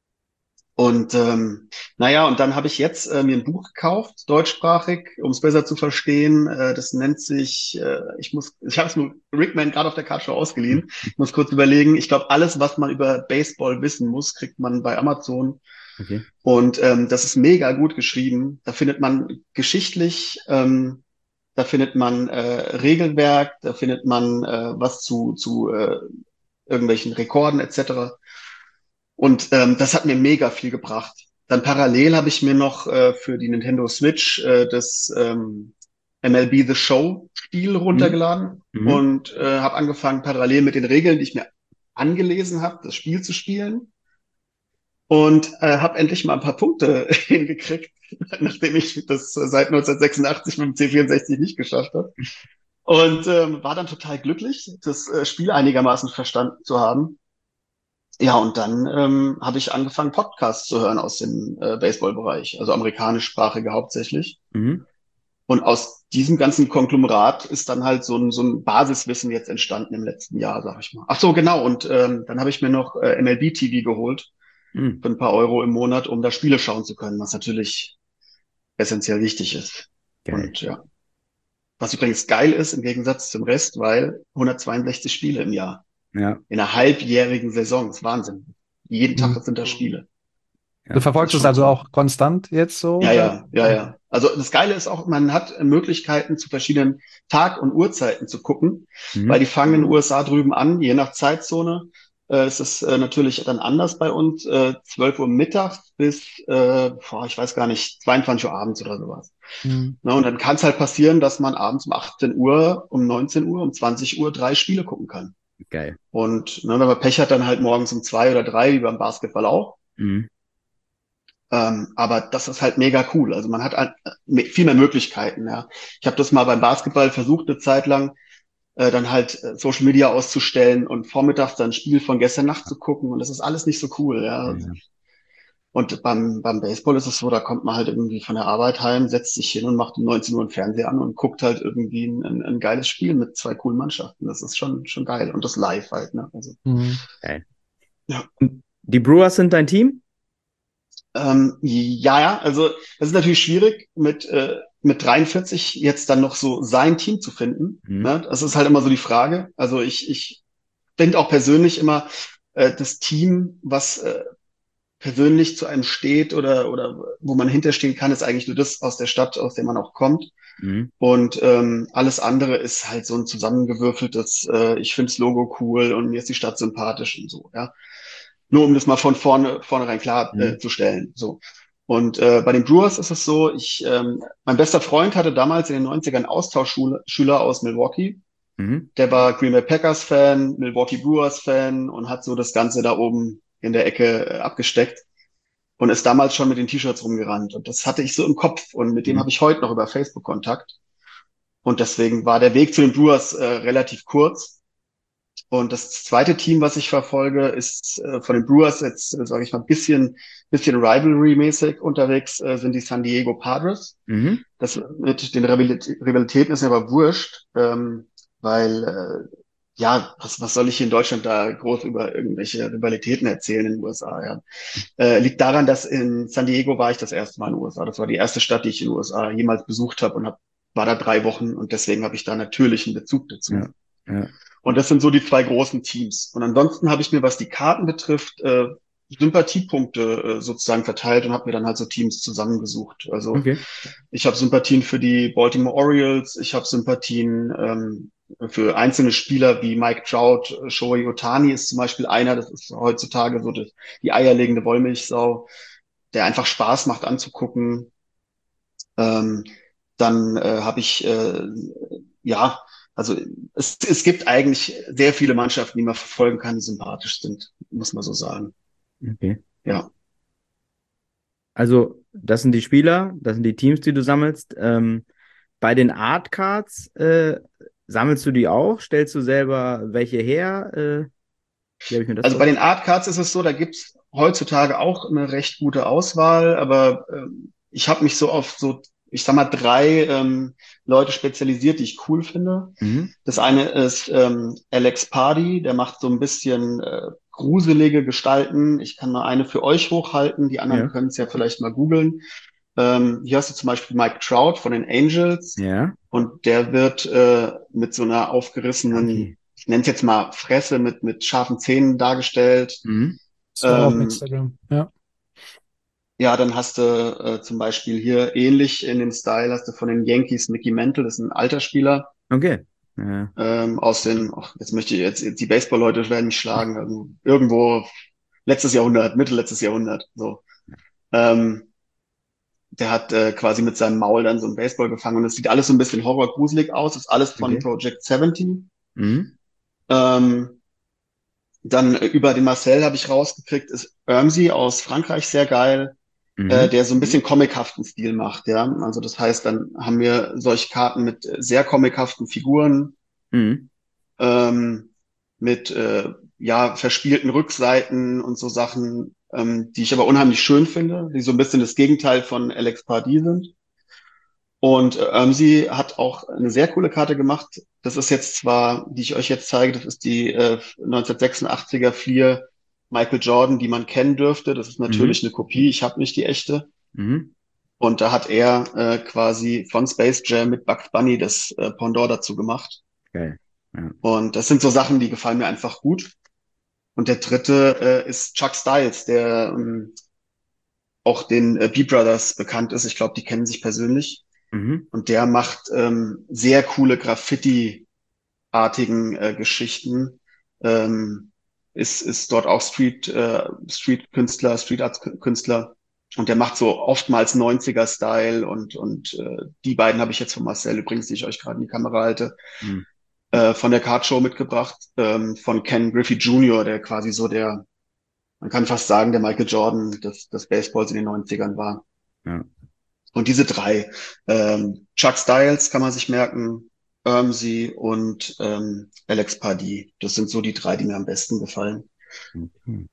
Und ähm, naja, und dann habe ich jetzt äh, mir ein Buch gekauft, deutschsprachig, um es besser zu verstehen. Äh, das nennt sich, äh, ich muss, ich habe es nur Rickman gerade auf der Card Show ausgeliehen. Ich muss kurz überlegen. Ich glaube, alles, was man über Baseball wissen muss, kriegt man bei Amazon. Okay. Und ähm, das ist mega gut geschrieben. Da findet man geschichtlich, ähm, da findet man äh, Regelwerk, da findet man äh, was zu zu äh, irgendwelchen Rekorden et cetera. Und ähm, das hat mir mega viel gebracht. Dann parallel habe ich mir noch äh, für die Nintendo Switch äh, das ähm, M L B The Show Spiel Mhm. runtergeladen Mhm. und äh, habe angefangen, parallel mit den Regeln, die ich mir angelesen habe, das Spiel zu spielen. Und äh, habe endlich mal ein paar Punkte hingekriegt, nachdem ich das seit neunzehnhundertsechsundachtzig mit dem C vierundsechzig nicht geschafft habe. Und ähm, war dann total glücklich, das äh, Spiel einigermaßen verstanden zu haben. Ja, und dann ähm, habe ich angefangen, Podcasts zu hören aus dem äh, Baseballbereich, also amerikanischsprachige hauptsächlich. Mhm. Und aus diesem ganzen Konglomerat ist dann halt so ein, so ein Basiswissen jetzt entstanden im letzten Jahr, sag ich mal. Ach so, genau. Und ähm, dann habe ich mir noch äh, M L B T V geholt Mhm. für ein paar Euro im Monat, um da Spiele schauen zu können, was natürlich essentiell wichtig ist. Geil. Und ja, was übrigens geil ist im Gegensatz zum Rest, weil hundertzweiundsechzig Spiele im Jahr Ja, in einer halbjährigen Saison, das ist Wahnsinn. Jeden Tag Mhm. sind da Spiele. Du ja. Das ist verfolgst es schon also cool. auch konstant jetzt so? Ja, Dann? ja, ja, ja. Also das Geile ist auch, man hat Möglichkeiten zu verschiedenen Tag- und Uhrzeiten zu gucken, weil Mhm. die fangen in den U S A drüben an, je nach Zeitzone. Äh, ist es äh, natürlich dann anders bei uns, äh, zwölf Uhr mittags bis, äh, boah, ich weiß gar nicht, zweiundzwanzig Uhr abends oder sowas. Mhm. Ne, und dann kann es halt passieren, dass man abends um achtzehn Uhr, um neunzehn Uhr, um zwanzig Uhr drei Spiele gucken kann. Geil. Und ne, wenn man Pech hat, dann halt morgens um zwei oder drei, wie beim Basketball auch. Mhm. Ähm, aber das ist halt mega cool. Also man hat halt me- viel mehr Möglichkeiten. Ja. Ich habe das mal beim Basketball versucht, eine Zeit lang, äh, dann halt äh, Social Media auszustellen und vormittags dann ein Spiel von gestern Nacht zu gucken. Und das ist alles nicht so cool. Ja. Ja. Und beim, beim Baseball ist es so, da kommt man halt irgendwie von der Arbeit heim, setzt sich hin und macht um neunzehn Uhr einen Fernseher an und guckt halt irgendwie ein, ein, ein geiles Spiel mit zwei coolen Mannschaften. Das ist schon, schon geil. Und das live halt. Ne? Also, Mhm. Geil. ja. Und die Brewers sind dein Team? Ähm, ja, ja, also das ist natürlich schwierig, mit, äh, mit dreiundvierzig jetzt dann noch so sein Team zu finden. Mhm. Ne? Das ist halt immer so die Frage. Also ich, ich finde auch persönlich immer äh, das Team, was äh, persönlich zu einem steht oder, oder wo man hinterstehen kann, ist eigentlich nur das aus der Stadt, aus der man auch kommt. Mhm. Und ähm, alles andere ist halt so ein zusammengewürfeltes, äh, ich finde das Logo cool und mir ist die Stadt sympathisch und so, ja. Nur um das mal von vorne vornherein klar äh, Mhm. zu stellen. So. Und äh, bei den Brewers ist es so, ich, ähm, mein bester Freund hatte damals in den neunzigern Austauschschüler Schüler aus Milwaukee. Mhm. Der war Green Bay Packers Fan, Milwaukee Brewers Fan und hat so das Ganze da oben in der Ecke äh, abgesteckt und ist damals schon mit den T-Shirts rumgerannt. Und das hatte ich so im Kopf und mit dem Mhm. habe ich heute noch über Facebook Kontakt. Und deswegen war der Weg zu den Brewers äh, relativ kurz. Und das zweite Team, was ich verfolge, ist äh, von den Brewers jetzt, äh, sage ich mal, ein bisschen, bisschen Rivalry-mäßig unterwegs, äh, sind die San Diego Padres. Mhm. Das mit den Rivalit- Rivalitäten ist mir aber wurscht, ähm, weil, äh, ja, was, was soll ich hier in Deutschland da groß über irgendwelche Rivalitäten erzählen in den U S A, ja. Äh, liegt daran, dass in San Diego war ich das erste Mal in den U S A. Das war die erste Stadt, die ich in den U S A jemals besucht habe und hab, war da drei Wochen und deswegen habe ich da natürlich einen Bezug dazu. Ja. Ja. Und das sind so die zwei großen Teams. Und ansonsten habe ich mir, was die Karten betrifft, äh, Sympathiepunkte äh, sozusagen verteilt und habe mir dann halt so Teams zusammengesucht. Also Okay. ich habe Sympathien für die Baltimore Orioles, ich habe Sympathien ähm, für einzelne Spieler wie Mike Trout, äh, Shohei Ohtani ist zum Beispiel einer, das ist heutzutage so das, die eierlegende Wollmilchsau, der einfach Spaß macht anzugucken. Ähm, dann äh, habe ich, äh, ja, also es, es gibt eigentlich sehr viele Mannschaften, die man verfolgen kann, die sympathisch sind, muss man so sagen. Okay. Ja. Also das sind die Spieler, das sind die Teams, die du sammelst. Ähm, bei den Art Cards, äh, sammelst du die auch? Stellst du selber welche her? Äh, wie habe ich mir das Also bei vor? den Art Cards ist es so, da gibt's heutzutage auch eine recht gute Auswahl, aber ähm, ich habe mich so auf so, ich sag mal, drei ähm, Leute spezialisiert, die ich cool finde. Mhm. Das eine ist ähm, Alex Pardee, der macht so ein bisschen äh, gruselige Gestalten. Ich kann mal eine für euch hochhalten, die anderen Ja. können es ja vielleicht mal googeln. Ähm, hier hast du zum Beispiel Mike Trout von den Angels Ja. und der wird äh, mit so einer aufgerissenen, Okay. ich nenne es jetzt mal Fresse mit, mit scharfen Zähnen dargestellt. Mhm. Das war auf Ähm, Instagram. Ja. ja, dann hast du äh, zum Beispiel hier ähnlich in dem Style hast du von den Yankees Mickey Mantle, das ist ein alter Spieler Okay. Ja. ähm, aus den, ach, jetzt möchte ich jetzt, jetzt die Baseball-Leute werden mich schlagen, also irgendwo letztes Jahrhundert, Mitte letztes Jahrhundert, so. Ähm, der hat äh, quasi mit seinem Maul dann so einen Baseball gefangen und es sieht alles so ein bisschen horrorgruselig aus, ist alles von Okay. Project siebzehn. Mhm. Ähm, dann äh, über den Marcel habe ich rausgekriegt, ist Ermsy aus Frankreich sehr geil, äh, Mhm. der so ein bisschen comichaften Stil macht, ja. Also das heißt, dann haben wir solche Karten mit äh, sehr comichaften Figuren, Mhm. ähm, mit äh, ja verspielten Rückseiten und so Sachen, ähm, die ich aber unheimlich schön finde, die so ein bisschen das Gegenteil von Alex Pardee sind. Und äh, Ermsy hat auch eine sehr coole Karte gemacht. Das ist jetzt zwar, die ich euch jetzt zeige, das ist die äh, neunzehnhundertsechsundachtziger Fleer Michael Jordan, die man kennen dürfte. Das ist Mhm. natürlich eine Kopie, ich habe nicht die echte. Mhm. Und da hat er äh, quasi von Space Jam mit Bugs Bunny das äh, Pendant dazu gemacht. Geil. Ja. Und das sind so Sachen, die gefallen mir einfach gut. Und der dritte äh, ist Chuck Styles, der ähm, auch den äh, Beat Brothers bekannt ist. Ich glaube, die kennen sich persönlich. Mhm. Und der macht ähm, sehr coole Graffiti-artigen äh, Geschichten. Ähm, ist, ist dort auch Street, äh, Street-Künstler, Street-Art-Künstler. Und der macht so oftmals neunziger-Style und, und äh, die beiden habe ich jetzt von Marcel übrigens, die ich euch gerade in die Kamera halte, Mhm. äh, von der Card Show mitgebracht, ähm, von Ken Griffey Junior, der quasi so der, man kann fast sagen, der Michael Jordan des, des Baseballs in den Neunzigern war. Ja. Und diese drei, ähm, Chuck Styles kann man sich merken, Ermsy und ähm, Alex Pardee. Das sind so die drei, die mir am besten gefallen. Okay.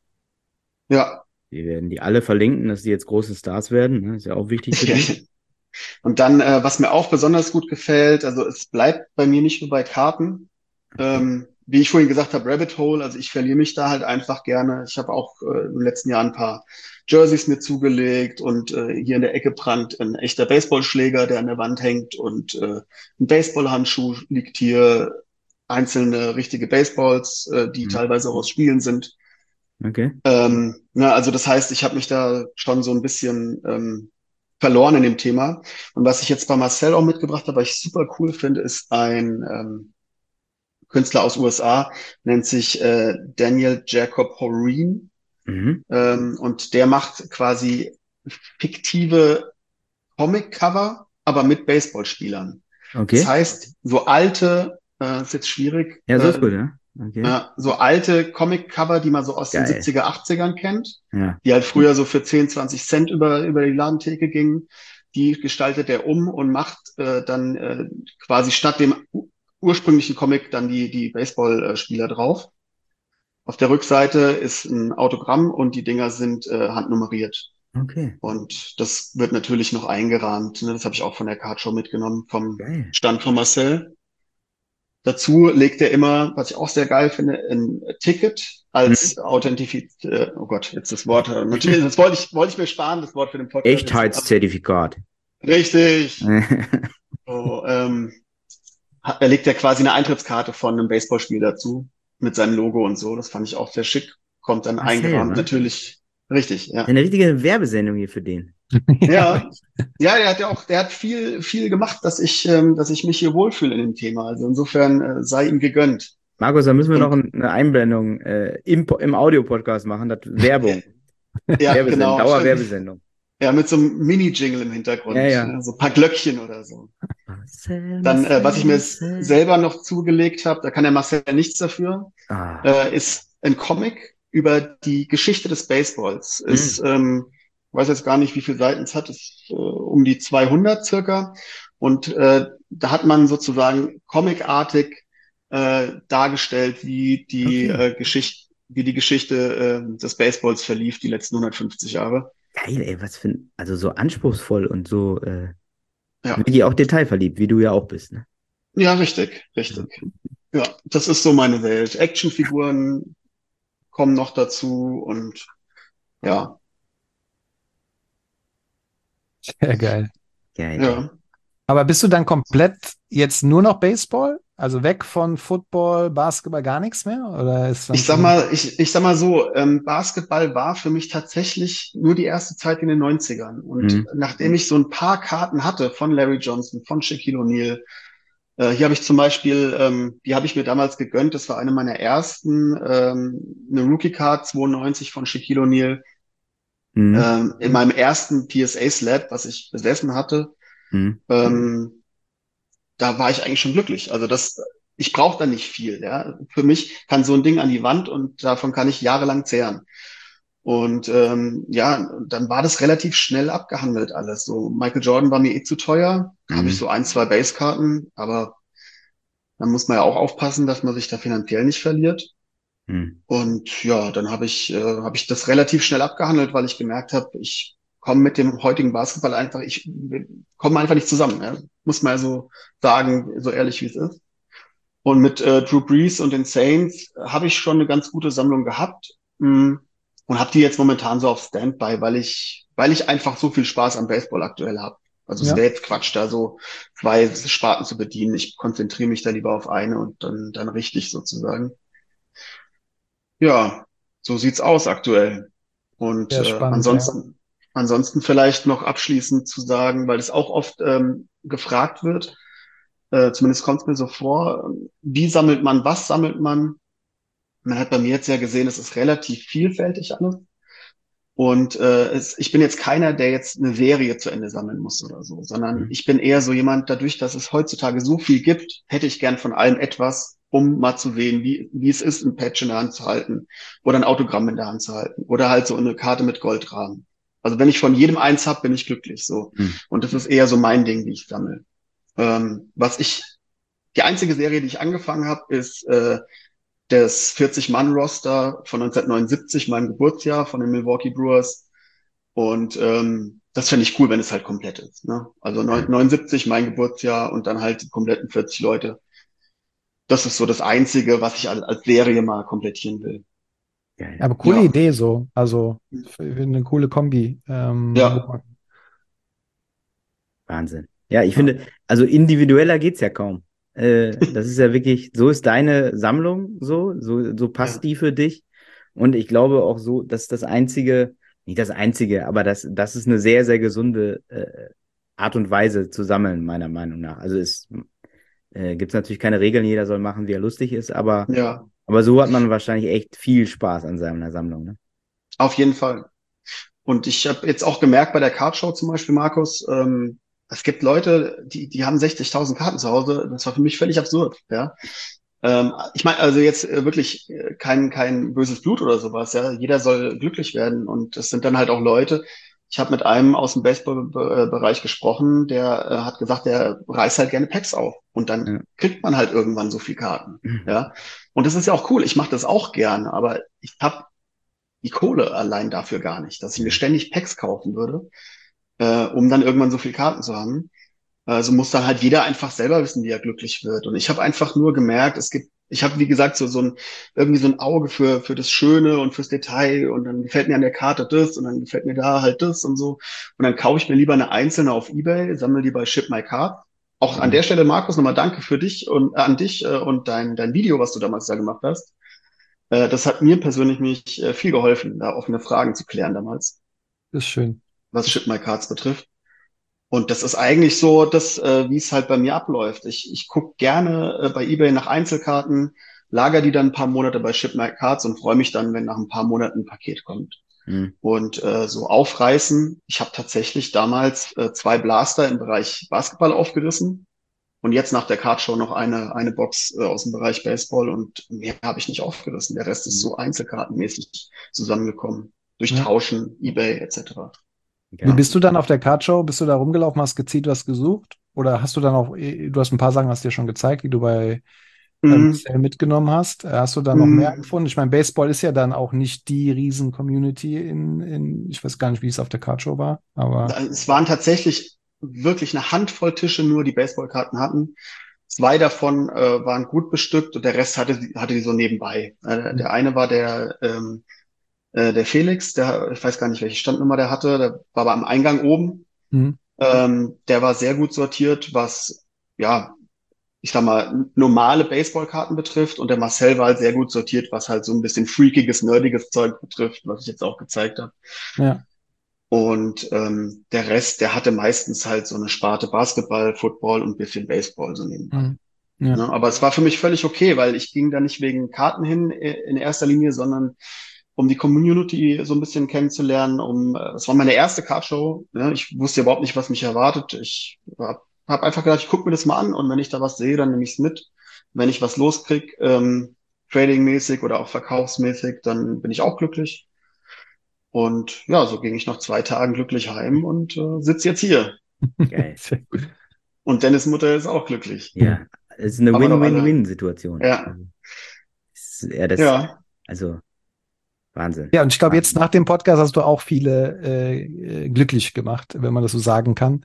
Ja. Wir werden die alle verlinken, dass die jetzt große Stars werden. Ne? Ist ja auch wichtig für die. Und dann, äh, was mir auch besonders gut gefällt, also es bleibt bei mir nicht nur bei Karten. Okay. Ähm, wie ich vorhin gesagt habe, Rabbit Hole, also ich verliere mich da halt einfach gerne. Ich habe auch äh, im letzten Jahr ein paar Jerseys mir zugelegt und äh, hier in der Ecke prangt ein echter Baseballschläger, der an der Wand hängt und äh, ein Baseballhandschuh liegt hier, einzelne richtige Baseballs, äh, die Mhm. teilweise auch aus Spielen sind. Okay. Ähm, na, also das heißt, ich habe mich da schon so ein bisschen ähm, verloren in dem Thema. Und was ich jetzt bei Marcel auch mitgebracht habe, was ich super cool finde, ist ein ähm, Künstler aus U S A, nennt sich äh, Daniel Jacob Horan. Mhm. Ähm, und der macht quasi fiktive Comic-Cover, aber mit Baseballspielern. Das Okay. heißt, so alte, äh, ist jetzt schwierig, Ja, so ist äh, gut, ja. Okay. ja, so alte Comic-Cover, die man so aus den Geil. siebziger, achtzigern kennt, Ja. die halt früher so für zehn, zwanzig Cent über, über die Ladentheke gingen. Die gestaltet er um und macht äh, dann äh, quasi statt dem u- ursprünglichen Comic dann die, die Baseballspieler drauf. Auf der Rückseite ist ein Autogramm und die Dinger sind äh, handnummeriert. Okay. Und das wird natürlich noch eingerahmt. Ne? Das habe ich auch von der Cardshow mitgenommen, vom Geil. Stand von Marcel. Dazu legt er immer, was ich auch sehr geil finde, ein Ticket Mhm. als Authentifiz, äh, oh Gott, jetzt das Wort, äh, natürlich, das wollte ich, wollte ich mir sparen, das Wort für den Podcast jetzt, aber Echtheitszertifikat. richtig. So, ähm, hat- er legt ja quasi eine Eintrittskarte von einem Baseballspiel dazu, mit seinem Logo und so, das fand ich auch sehr schick, kommt dann Marcel, eingerahmt, wa? natürlich, richtig, ja. Eine richtige Werbesendung hier für den. Ja. Ja, ja, der hat ja auch, der hat viel, viel gemacht, dass ich, ähm, dass ich mich hier wohlfühle in dem Thema, also insofern äh, sei ihm gegönnt. Markus, da müssen wir noch Und ein- eine Einblendung äh, im, Po- im Audio-Podcast machen. Das Werbung. ja, Werbesendung. genau, stimmt. Dauerwerbesendung. Ja, mit so einem Mini-Jingle im Ja, Hintergrund, ja. ne? So ein paar Glöckchen oder so. Marcel, Dann, äh, was Marcel, ich mir s- Marcel. selber noch zugelegt habe, da kann der Marcel nichts dafür, Ah. äh, ist ein Comic über die Geschichte des Baseballs. Ist Mhm. ähm, weiß jetzt gar nicht, wie viele Seiten es hat, ist äh, um die zweihundert circa. Und äh, da hat man sozusagen comicartig äh, dargestellt, wie die Okay. äh, Geschichte, wie die Geschichte äh, des Baseballs verlief, die letzten hundertfünfzig Jahre. Geil, ey, was für ein, also so anspruchsvoll und so äh, Ja, wirklich auch detailverliebt, wie du ja auch bist, ne? ja, richtig, Ja. richtig. Ja, das ist so meine Welt. Actionfiguren kommen noch dazu und ja, Sehr geil. Geil, ey. ja. Aber bist du dann komplett jetzt nur noch Baseball? Also weg von Football, Basketball, gar nichts mehr? Oder ist dann Ich sag schon. mal, ich, ich sag mal so, ähm, Basketball war für mich tatsächlich nur die erste Zeit in den Neunzigern. Und Mhm. nachdem ich so ein paar Karten hatte von Larry Johnson, von Shaquille O'Neal, äh, hier habe ich zum Beispiel, ähm, die habe ich mir damals gegönnt, das war eine meiner ersten, ähm, eine Rookie-Card zweiundneunzig von Shaquille O'Neal, Mhm. ähm, in meinem ersten P S A-Slab, was ich besessen hatte. Mhm. Ähm, Da war ich eigentlich schon glücklich. Also das, ich brauche da nicht viel, ja. Für mich kann so ein Ding an die Wand und davon kann ich jahrelang zehren. Und ähm, ja, dann war das relativ schnell abgehandelt alles. So Michael Jordan war mir eh zu teuer. Habe ich Mhm. so ein, zwei Basekarten, aber dann muss man ja auch aufpassen, dass man sich da finanziell nicht verliert. Mhm. Und ja, dann habe ich, äh, habe ich das relativ schnell abgehandelt, weil ich gemerkt habe, ich komme mit dem heutigen Basketball einfach, ich wir kommen einfach nicht zusammen. Ja. Muss man ja so sagen, so ehrlich wie es ist. Und mit äh, Drew Brees und den Saints habe ich schon eine ganz gute Sammlung gehabt, mh, und habe die jetzt momentan so auf Standby, weil ich, weil ich einfach so viel Spaß am Baseball aktuell habe. Also es Ja. wäre jetzt Quatsch, da so zwei Sparten zu bedienen. Ich konzentriere mich da lieber auf eine und dann, dann richtig sozusagen. Ja, so sieht's aus aktuell. Und Sehr äh, spannend, ja. ansonsten, ansonsten vielleicht noch abschließend zu sagen, weil es auch oft ähm, gefragt wird, äh, zumindest kommt es mir so vor, wie sammelt man, was sammelt man? Man hat bei mir jetzt ja gesehen, es ist relativ vielfältig alles. Und äh, es, ich bin jetzt keiner, der jetzt eine Serie zu Ende sammeln muss oder so, sondern Mhm. ich bin eher so jemand, dadurch, dass es heutzutage so viel gibt, hätte ich gern von allem etwas, um mal zu sehen, wie, wie es ist, ein Patch in der Hand zu halten oder ein Autogramm in der Hand zu halten oder halt so eine Karte mit Goldrahmen. Also wenn ich von jedem eins habe, bin ich glücklich so. Mhm. Und das ist eher so mein Ding, wie ich sammle. Ähm, was ich, die einzige Serie, die ich angefangen habe, ist äh, das vierzig-Mann-Roster von neunzehnhundertneunundsiebzig, meinem Geburtsjahr von den Milwaukee Brewers. Und ähm, das fände ich cool, wenn es halt komplett ist. Ne? Also Ja. neunundsiebzig, mein Geburtsjahr und dann halt die kompletten vierzig Leute. Das ist so das Einzige, was ich als, als Serie mal komplettieren will. Geil. Aber coole Ja, Idee so. Also f- eine coole Kombi. Ähm, wo ja, man, Wahnsinn. Ja, ich ja, finde, also individueller geht's ja kaum. Äh, das ist ja wirklich, so ist deine Sammlung so, so, so passt ja, die für dich. Und ich glaube auch so, dass das einzige, nicht das einzige, aber das, das ist eine sehr, sehr gesunde äh, Art und Weise zu sammeln, meiner Meinung nach. Also es äh, gibt natürlich keine Regeln, jeder soll machen, wie er lustig ist, aber, ja, aber so hat man wahrscheinlich echt viel Spaß an seiner Sammlung, ne? auf jeden Fall. Und ich habe jetzt auch gemerkt bei der Cardshow zum Beispiel, Markus, ähm, es gibt Leute, die, die haben sechzigtausend Karten zu Hause. Das war für mich völlig absurd, ja. Ähm, ich meine, also jetzt äh, wirklich äh, kein, kein böses Blut oder sowas, ja. Jeder soll glücklich werden. Und das sind dann halt auch Leute. Ich habe mit einem aus dem Baseballbereich gesprochen, der äh, hat gesagt, der reißt halt gerne Packs auf. Und dann Ja. kriegt man halt irgendwann so viel Karten, ja. Und das ist ja auch cool. Ich mache das auch gerne, aber ich habe die Kohle allein dafür gar nicht, dass ich mir ständig Packs kaufen würde, äh, um dann irgendwann so viel Karten zu haben. Also muss dann halt jeder einfach selber wissen, wie er glücklich wird. Und ich habe einfach nur gemerkt, es gibt, ich habe wie gesagt so so ein irgendwie so ein Auge für für das Schöne und fürs Detail und dann gefällt mir an der Karte das und dann gefällt mir da halt das und so und dann kaufe ich mir lieber eine einzelne auf eBay, sammle die bei Ship My Card. Auch an der Mhm. Stelle, Markus, nochmal danke für dich und äh, an dich äh, und dein dein Video, was du damals da gemacht hast. Äh, das hat mir persönlich mich äh, viel geholfen, da offene Fragen zu klären damals, ist schön. was Ship My Cards betrifft. Und das ist eigentlich so, dass, äh, wie es halt bei mir abläuft. Ich, ich gucke gerne äh, bei eBay nach Einzelkarten, lager die dann ein paar Monate bei Ship My Cards und freue mich dann, wenn nach ein paar Monaten ein Paket kommt. Mhm. Und äh, so aufreißen. Ich habe tatsächlich damals äh, zwei Blaster im Bereich Basketball aufgerissen und jetzt nach der Cardshow noch eine, eine Box äh, aus dem Bereich Baseball und mehr habe ich nicht aufgerissen. Der Rest ist Mhm. so einzelkartenmäßig zusammengekommen. Durch Ja. Tauschen, eBay et cetera. Wie Ja. bist du dann auf der Cardshow? Bist du da rumgelaufen, hast gezielt was gesucht? Oder hast du dann auch, du hast ein paar Sachen, hast dir schon gezeigt, die du bei äh, Mm, Marcel mitgenommen hast. Äh, Hast du da noch mehr mm, gefunden? Ich meine, Baseball ist ja dann auch nicht die Riesen-Community in, in, ich weiß gar nicht, wie es auf der Cardshow war, aber Es waren tatsächlich wirklich eine Handvoll Tische nur, die Baseballkarten hatten. Zwei davon äh, waren gut bestückt und der Rest hatte, die- hatte die so nebenbei. Äh, hm, der eine war der, ähm, äh, der Felix, der, ich weiß gar nicht, welche Standnummer der hatte, der war aber am Eingang oben. hm, Ähm, der war sehr gut sortiert, was, ja, ich sag mal, normale Baseballkarten betrifft. Und der Marcel war halt sehr gut sortiert, was halt so ein bisschen freakiges, nerdiges Zeug betrifft, was ich jetzt auch gezeigt habe. ja. Und ähm, der Rest, der hatte meistens halt so eine Sparte Basketball, Football und ein bisschen Baseball so nebenbei. Hm, ja. Ne? Aber es war für mich völlig okay, weil ich ging da nicht wegen Karten hin äh, in erster Linie, sondern um die Community so ein bisschen kennenzulernen. Um, äh, es war meine erste Cardshow. Ne? Ich wusste überhaupt nicht, was mich erwartet. Ich habe hab einfach gedacht, ich gucke mir das mal an und wenn ich da was sehe, dann nehme ich es mit. Wenn ich was loskrieg, ähm, tradingmäßig oder auch verkaufsmäßig, dann bin ich auch glücklich. Und ja, so ging ich nach zwei Tagen glücklich heim und äh, sitze jetzt hier. Geil. Sehr gut. Und Dennis Mutter ist auch glücklich. Ja, es ist eine Haben wir doch alle. Win-Win-Win-Situation. Ja, Also, es ist- ja, das, ja, also Wahnsinn. Ja, und ich glaube, jetzt Wahnsinn. nach dem Podcast hast du auch viele äh, äh, glücklich gemacht, wenn man das so sagen kann,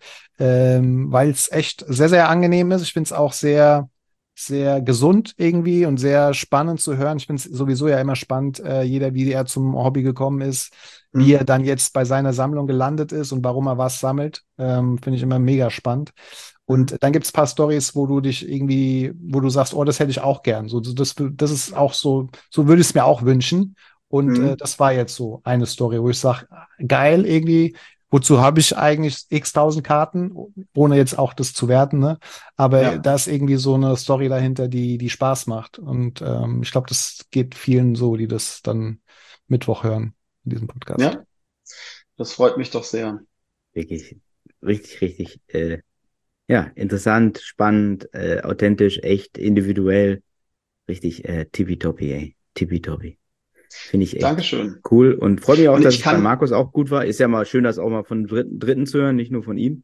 ähm, weil es echt sehr, sehr angenehm ist. Ich finde es auch sehr, sehr gesund irgendwie und sehr spannend zu hören. Ich finde es sowieso ja immer spannend, äh, jeder, wie er zum Hobby gekommen ist, wie hm, er dann jetzt bei seiner Sammlung gelandet ist und warum er was sammelt. Ähm, finde ich immer mega spannend. hm, Und dann gibt es ein paar Stories, wo du dich irgendwie, wo du sagst, oh, das hätte ich auch gern. So, das, das ist auch so, so würde ich es mir auch wünschen. Und äh, hm, das war jetzt so eine Story, wo ich sage, geil irgendwie, wozu habe ich eigentlich x tausend Karten, ohne jetzt auch das zu werten, ne? Aber ja, da ist irgendwie so eine Story dahinter, die, die Spaß macht. Und ähm, ich glaube, das geht vielen so, die das dann Mittwoch hören in diesem Podcast. ja, das freut mich doch sehr. Wirklich richtig, richtig, äh, ja, interessant, spannend, äh, authentisch, echt, individuell, richtig äh, tippitoppi, ey. Tippitoppi. Finde ich echt Dankeschön. cool und freue mich auch, Und dass ich es bei kann, Markus auch gut war. Ist ja mal schön, das auch mal von Dritten, Dritten zu hören, nicht nur von ihm.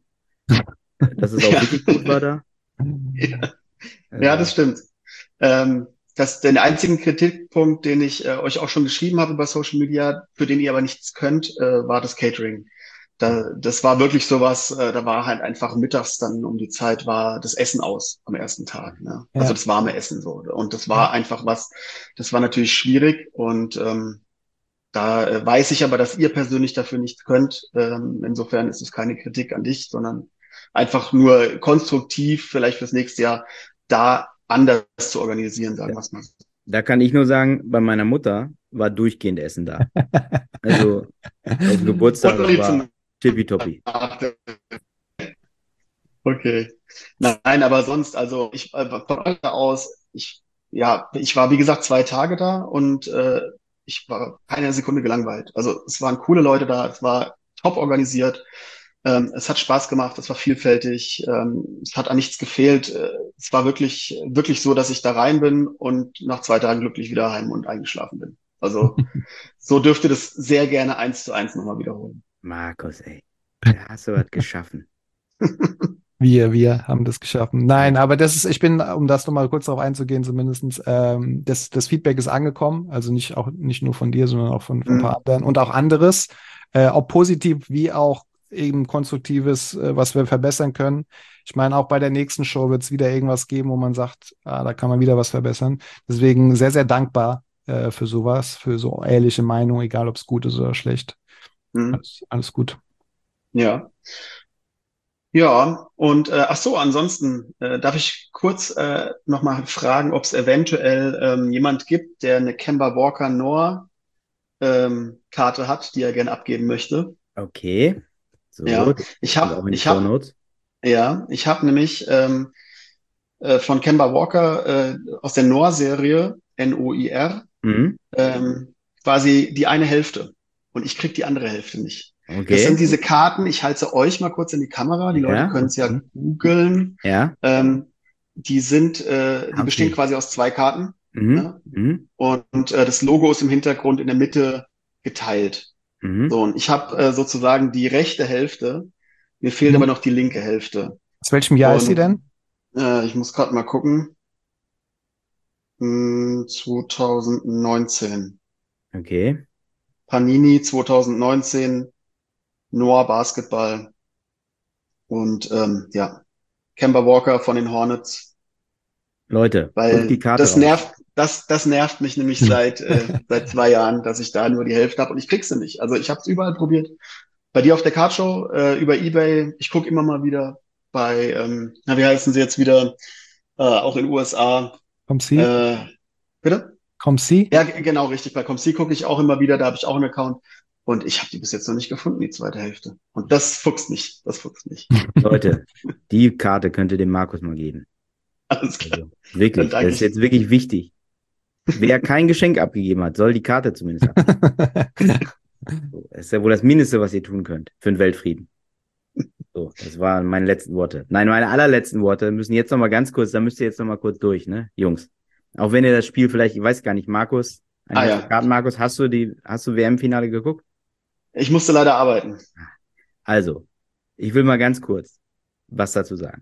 Dass es auch ja, wirklich gut war da. ja, ja, Also, das stimmt. Ähm, das, den einzigen Kritikpunkt, den ich äh, euch auch schon geschrieben habe über Social Media, für den ihr aber nichts könnt, äh, war das Catering. Da, das war wirklich sowas, äh, da war halt einfach mittags dann um die Zeit war das Essen aus am ersten Tag. Ne? Also Ja, das warme Essen so. Und das ja. war einfach was, das war natürlich schwierig und ähm, da äh, weiß ich aber, dass ihr persönlich dafür nichts könnt. Ähm, insofern ist es keine Kritik an dich, sondern einfach nur konstruktiv, vielleicht fürs nächste Jahr da anders zu organisieren, sagen da, wir es mal so. da kann ich nur sagen, bei meiner Mutter war durchgehend Essen da. Also auf dem Geburtstag, Und das lieb zum war tippitoppi. Nachdenken. Okay. Nein, aber sonst, also ich äh, von Alter aus, ich, ja, ich war wie gesagt zwei Tage da und äh, ich war keine Sekunde gelangweilt. Also es waren coole Leute da, es war top organisiert, ähm, es hat Spaß gemacht, es war vielfältig, ähm, es hat an nichts gefehlt. Äh, es war wirklich, wirklich so, dass ich da rein bin und nach zwei Tagen glücklich wieder heim und eingeschlafen bin. Also so dürfte das sehr gerne eins zu eins nochmal wiederholen. Markus, ey, da hast du was geschaffen. Wir, wir haben das geschafft. Nein, Ja. aber das ist, ich bin, um das nochmal kurz darauf einzugehen, zumindestens, ähm, das, das Feedback ist angekommen, also nicht auch nicht nur von dir, sondern auch von, von ein paar Mhm. anderen und auch anderes, äh, ob positiv wie auch eben konstruktives, äh, was wir verbessern können. Ich meine, auch bei der nächsten Show wird es wieder irgendwas geben, wo man sagt, ah, da kann man wieder was verbessern. Deswegen sehr, sehr dankbar äh, für sowas, für so ehrliche Meinung, egal ob es gut ist oder schlecht. Mhm. Alles, alles gut. Ja. Ja, und äh, ach so, ansonsten äh, darf ich kurz äh, nochmal fragen, ob es eventuell ähm, jemand gibt, der eine Kemba Walker Noah ähm, Karte hat, die er gerne abgeben möchte. Okay. So, Ja, das ich kommt auch habe, in die ich habe, Shownotes. ja, ich habe nämlich ähm, äh, von Kemba Walker äh, aus der Noir-Serie N O I R Mhm. ähm, quasi die eine Hälfte und ich krieg die andere Hälfte nicht. Das sind Okay. diese Karten, ich halte sie euch mal kurz in die Kamera, die Leute Ja. können es ja Mhm. googeln. Ja. Ähm, die sind, äh, die Ah, bestehen okay. quasi aus zwei Karten. Mhm. Ne? Mhm. Und, und äh, das Logo ist im Hintergrund in der Mitte geteilt. Mhm. So, und ich habe äh, sozusagen die rechte Hälfte. Mir fehlt Mhm. aber noch die linke Hälfte. Aus welchem Jahr ist sie denn? Und äh, ich muss gerade mal gucken. Hm, zwanzig neunzehn. Okay. Panini zwanzig neunzehn, Noah Basketball und ähm, ja, Kemba Walker von den Hornets, Leute, sucht die weil Karte das raus. nervt, das, das nervt mich nämlich seit, äh, seit zwei Jahren, dass ich da nur die Hälfte habe und ich krieg sie nicht. Also ich habe es überall probiert. Bei dir auf der Cardshow, äh, über eBay, ich gucke immer mal wieder bei, ähm, na, wie heißen sie jetzt wieder, äh, auch in U S A. ComC? Äh, bitte? ComC? Ja, g- genau, richtig. Bei ComC gucke ich auch immer wieder, da habe ich auch einen Account. Und ich habe die bis jetzt noch nicht gefunden, die zweite Hälfte. Und das fuchst nicht, das fuchst nicht. Leute, die Karte könnt ihr dem Markus mal geben. Alles klar. Also, wirklich, Dann danke das ist ich. jetzt wirklich wichtig. Wer kein Geschenk abgegeben hat, soll die Karte zumindest abgeben. So, das ist ja wohl das Mindeste, was ihr tun könnt für den Weltfrieden. So, das waren meine letzten Worte. Nein, meine allerletzten Worte müssen jetzt noch mal ganz kurz, da müsst ihr jetzt noch mal kurz durch, ne, Jungs. Auch wenn ihr das Spiel vielleicht, ich weiß gar nicht, Markus, ein Ah, heißer ja. Karten, Markus, hast du die, hast du W M-Finale geguckt? Ich musste leider arbeiten. Also, ich will mal ganz kurz was dazu sagen.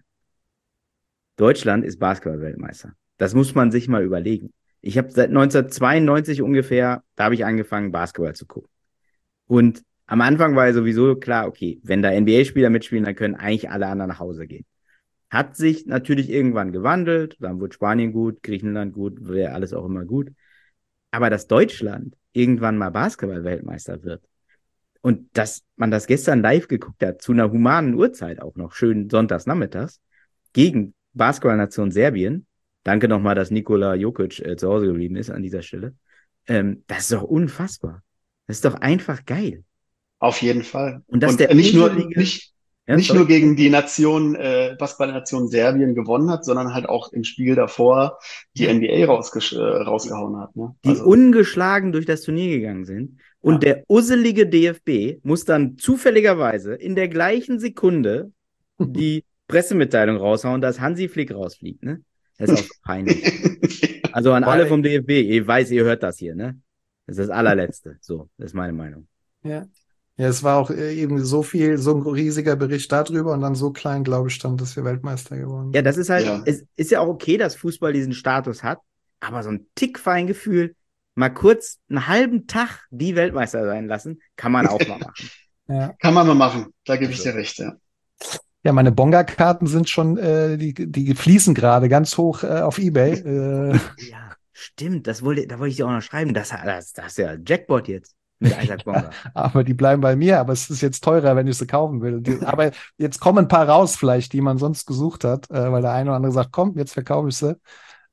Deutschland ist Basketball-Weltmeister. Das muss man sich mal überlegen. Ich habe seit neunzehnhundertzweiundneunzig ungefähr, da habe ich angefangen, Basketball zu gucken. Und am Anfang war ja sowieso klar, okay, wenn da N B A-Spieler mitspielen, dann können eigentlich alle anderen nach Hause gehen. Hat sich natürlich irgendwann gewandelt, dann wurde Spanien gut, Griechenland gut, wäre alles auch immer gut. Aber dass Deutschland irgendwann mal Basketball-Weltmeister wird und dass man das gestern live geguckt hat, zu einer humanen Uhrzeit auch noch, schön sonntags nachmittags, gegen Basketballnation Serbien, danke nochmal, dass Nikola Jokic äh, zu Hause geblieben ist an dieser Stelle, ähm, das ist doch unfassbar. Das ist doch einfach geil. Auf jeden Fall. Und dass Und der äh, nicht nur, uselige- nicht, Ja, nicht sorry. nur gegen die Nation, äh, Basketballnation Serbien gewonnen hat, sondern halt auch im Spiel davor die N B A rausgesch äh, rausgehauen hat. Ne? die Also, ungeschlagen durch das Turnier gegangen sind. Und Ja. der usselige D F B muss dann zufälligerweise in der gleichen Sekunde die Pressemitteilung raushauen, dass Hansi Flick rausfliegt. Ne? Das ist auch so peinlich. Also an alle vom D F B, ihr weiß, ihr hört das hier, ne? Das ist das allerletzte. So, das ist meine Meinung. Ja. Ja, es war auch äh, eben so viel, so ein riesiger Bericht darüber und dann so klein, glaube ich, stand, dass wir Weltmeister geworden sind. Ja, das ist halt, Ja. es ist ja auch okay, dass Fußball diesen Status hat, aber so ein Tickfeingefühl, mal kurz einen halben Tag die Weltmeister sein lassen, kann man auch mal machen. Ja. Kann man mal machen. Da gebe ich Also. dir recht, ja. Ja, meine Bonga-Karten sind schon, äh, die, die fließen gerade ganz hoch äh, auf eBay. Äh, Ja, stimmt, das wollte, da wollte ich dir auch noch schreiben. Das, das, das ist ja Jackpot jetzt mit Isaac Bonga. aber die bleiben bei mir, aber es ist jetzt teurer, wenn ich sie kaufen will. Die, aber jetzt kommen ein paar raus vielleicht, die man sonst gesucht hat, äh, weil der eine oder andere sagt, komm, jetzt verkaufe ich sie.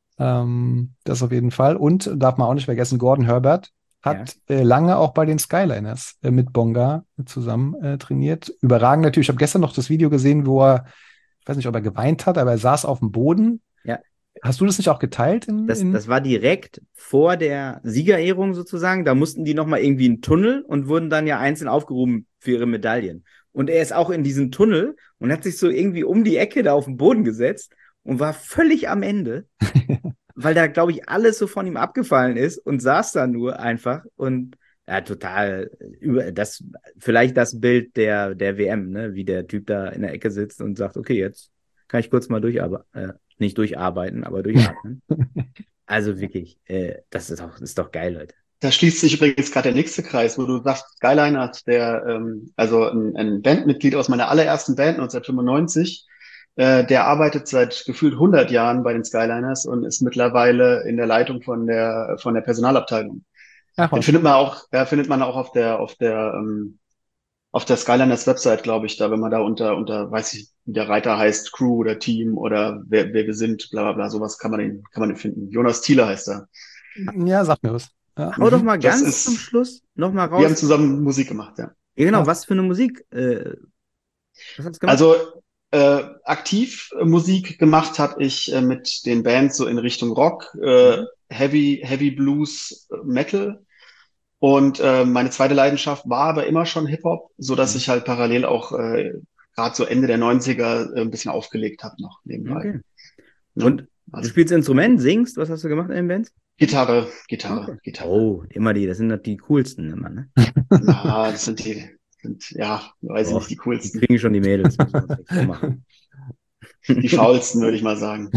Ähm, das auf jeden Fall. Und darf man auch nicht vergessen, Gordon Herbert hat äh, lange auch bei den Skyliners äh, mit Bonga zusammen äh, trainiert. Überragend natürlich. Ich habe gestern noch das Video gesehen, wo er, ich weiß nicht, ob er geweint hat, aber er saß auf dem Boden. Ja. Hast du das nicht auch geteilt? In, Das, in das war direkt vor der Siegerehrung sozusagen. Da mussten die nochmal irgendwie in einen Tunnel und wurden dann ja einzeln aufgehoben für ihre Medaillen. Und er ist auch in diesen Tunnel und hat sich so irgendwie um die Ecke da auf den Boden gesetzt und war völlig am Ende, weil da, glaube ich, alles so von ihm abgefallen ist und saß da nur einfach und ja, total über das, vielleicht das Bild der, der W M, ne, wie der Typ da in der Ecke sitzt und sagt, okay, jetzt kann ich kurz mal durcharbeiten, äh, nicht durcharbeiten, aber durchatmen. Also wirklich, äh, das ist auch, ist doch geil, Leute. Da schließt sich übrigens gerade der nächste Kreis, wo du sagst, Skyliners, der, ähm, also ein, ein Bandmitglied aus meiner allerersten Band neunzehnhundertfünfundneunzig, äh, der arbeitet seit gefühlt hundert Jahren bei den Skyliners und ist mittlerweile in der Leitung von der, von der Personalabteilung. Ach, Den was. findet man auch, ja, findet man auch auf der, auf der, ähm, auf der Skyliners Website, glaube ich, da, wenn man da unter, unter, weiß ich, wie der Reiter heißt, Crew oder Team oder wer, wer wir sind, bla, bla, bla, sowas kann man den, kann man den finden. Jonas Thieler heißt er. Ja, sag mir was. Ja. Hau doch mal Das ganz ist- zum Schluss nochmal Wir haben raus. zusammen Musik gemacht, ja. Ja, genau, Ja. was für eine Musik? Äh, was hat's gemacht? Also äh, aktiv äh, Musik gemacht habe ich äh, mit den Bands so in Richtung Rock, äh, Mhm. Heavy, Heavy Blues, äh, Metal. Und äh, meine zweite Leidenschaft war aber immer schon Hip-Hop, so dass Mhm. ich halt parallel auch äh, gerade so Ende der neunziger äh, ein bisschen aufgelegt habe noch nebenbei. Okay. Ne? Und du Also, spielst Instrument, singst, was hast du gemacht in den Bands? Gitarre, Gitarre, Okay. Gitarre. Oh, immer die, das sind doch die coolsten immer, ne? Na, das sind die, sind, ja, weiß ich Doch, nicht, die die coolsten. kriegen schon die Mädels, müssen wir uns nichts vormachen. Die faulsten, würde ich mal sagen.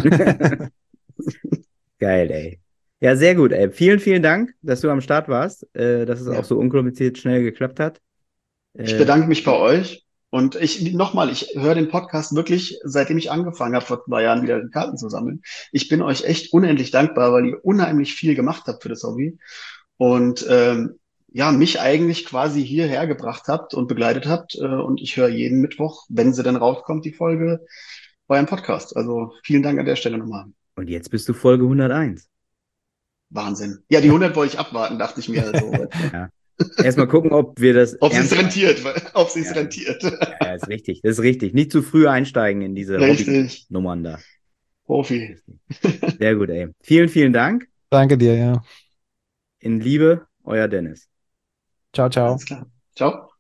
Geil, ey. Ja, sehr gut, ey. Vielen, vielen Dank, dass du am Start warst, äh, dass es Ja. auch so unkompliziert schnell geklappt hat. Ich Äh, bedanke mich bei euch. Und ich, nochmal, ich höre den Podcast wirklich, seitdem ich angefangen habe, vor zwei Jahren wieder Karten zu sammeln. Ich bin euch echt unendlich dankbar, weil ihr unheimlich viel gemacht habt für das Hobby. Und ähm, ja, mich eigentlich quasi hierher gebracht habt und begleitet habt. Äh, und ich höre jeden Mittwoch, wenn sie dann rauskommt, die Folge, euren Podcast. Also vielen Dank an der Stelle nochmal. und jetzt bist du Folge hunderteins. Wahnsinn. Ja, die hundert wollte ich abwarten, dachte ich mir. Also, Ja. Erstmal gucken, ob wir das ob sich's ernst meinen. rentiert, weil- ob sich's Ja. rentiert. Ja, ja, ist richtig. Das ist richtig. Nicht zu früh einsteigen in diese Richtig. Hobby-Nummern da. Profi. Sehr gut, ey. Vielen, vielen Dank. Danke dir, ja. In Liebe, euer Dennis. Ciao, ciao. Alles klar. Ciao.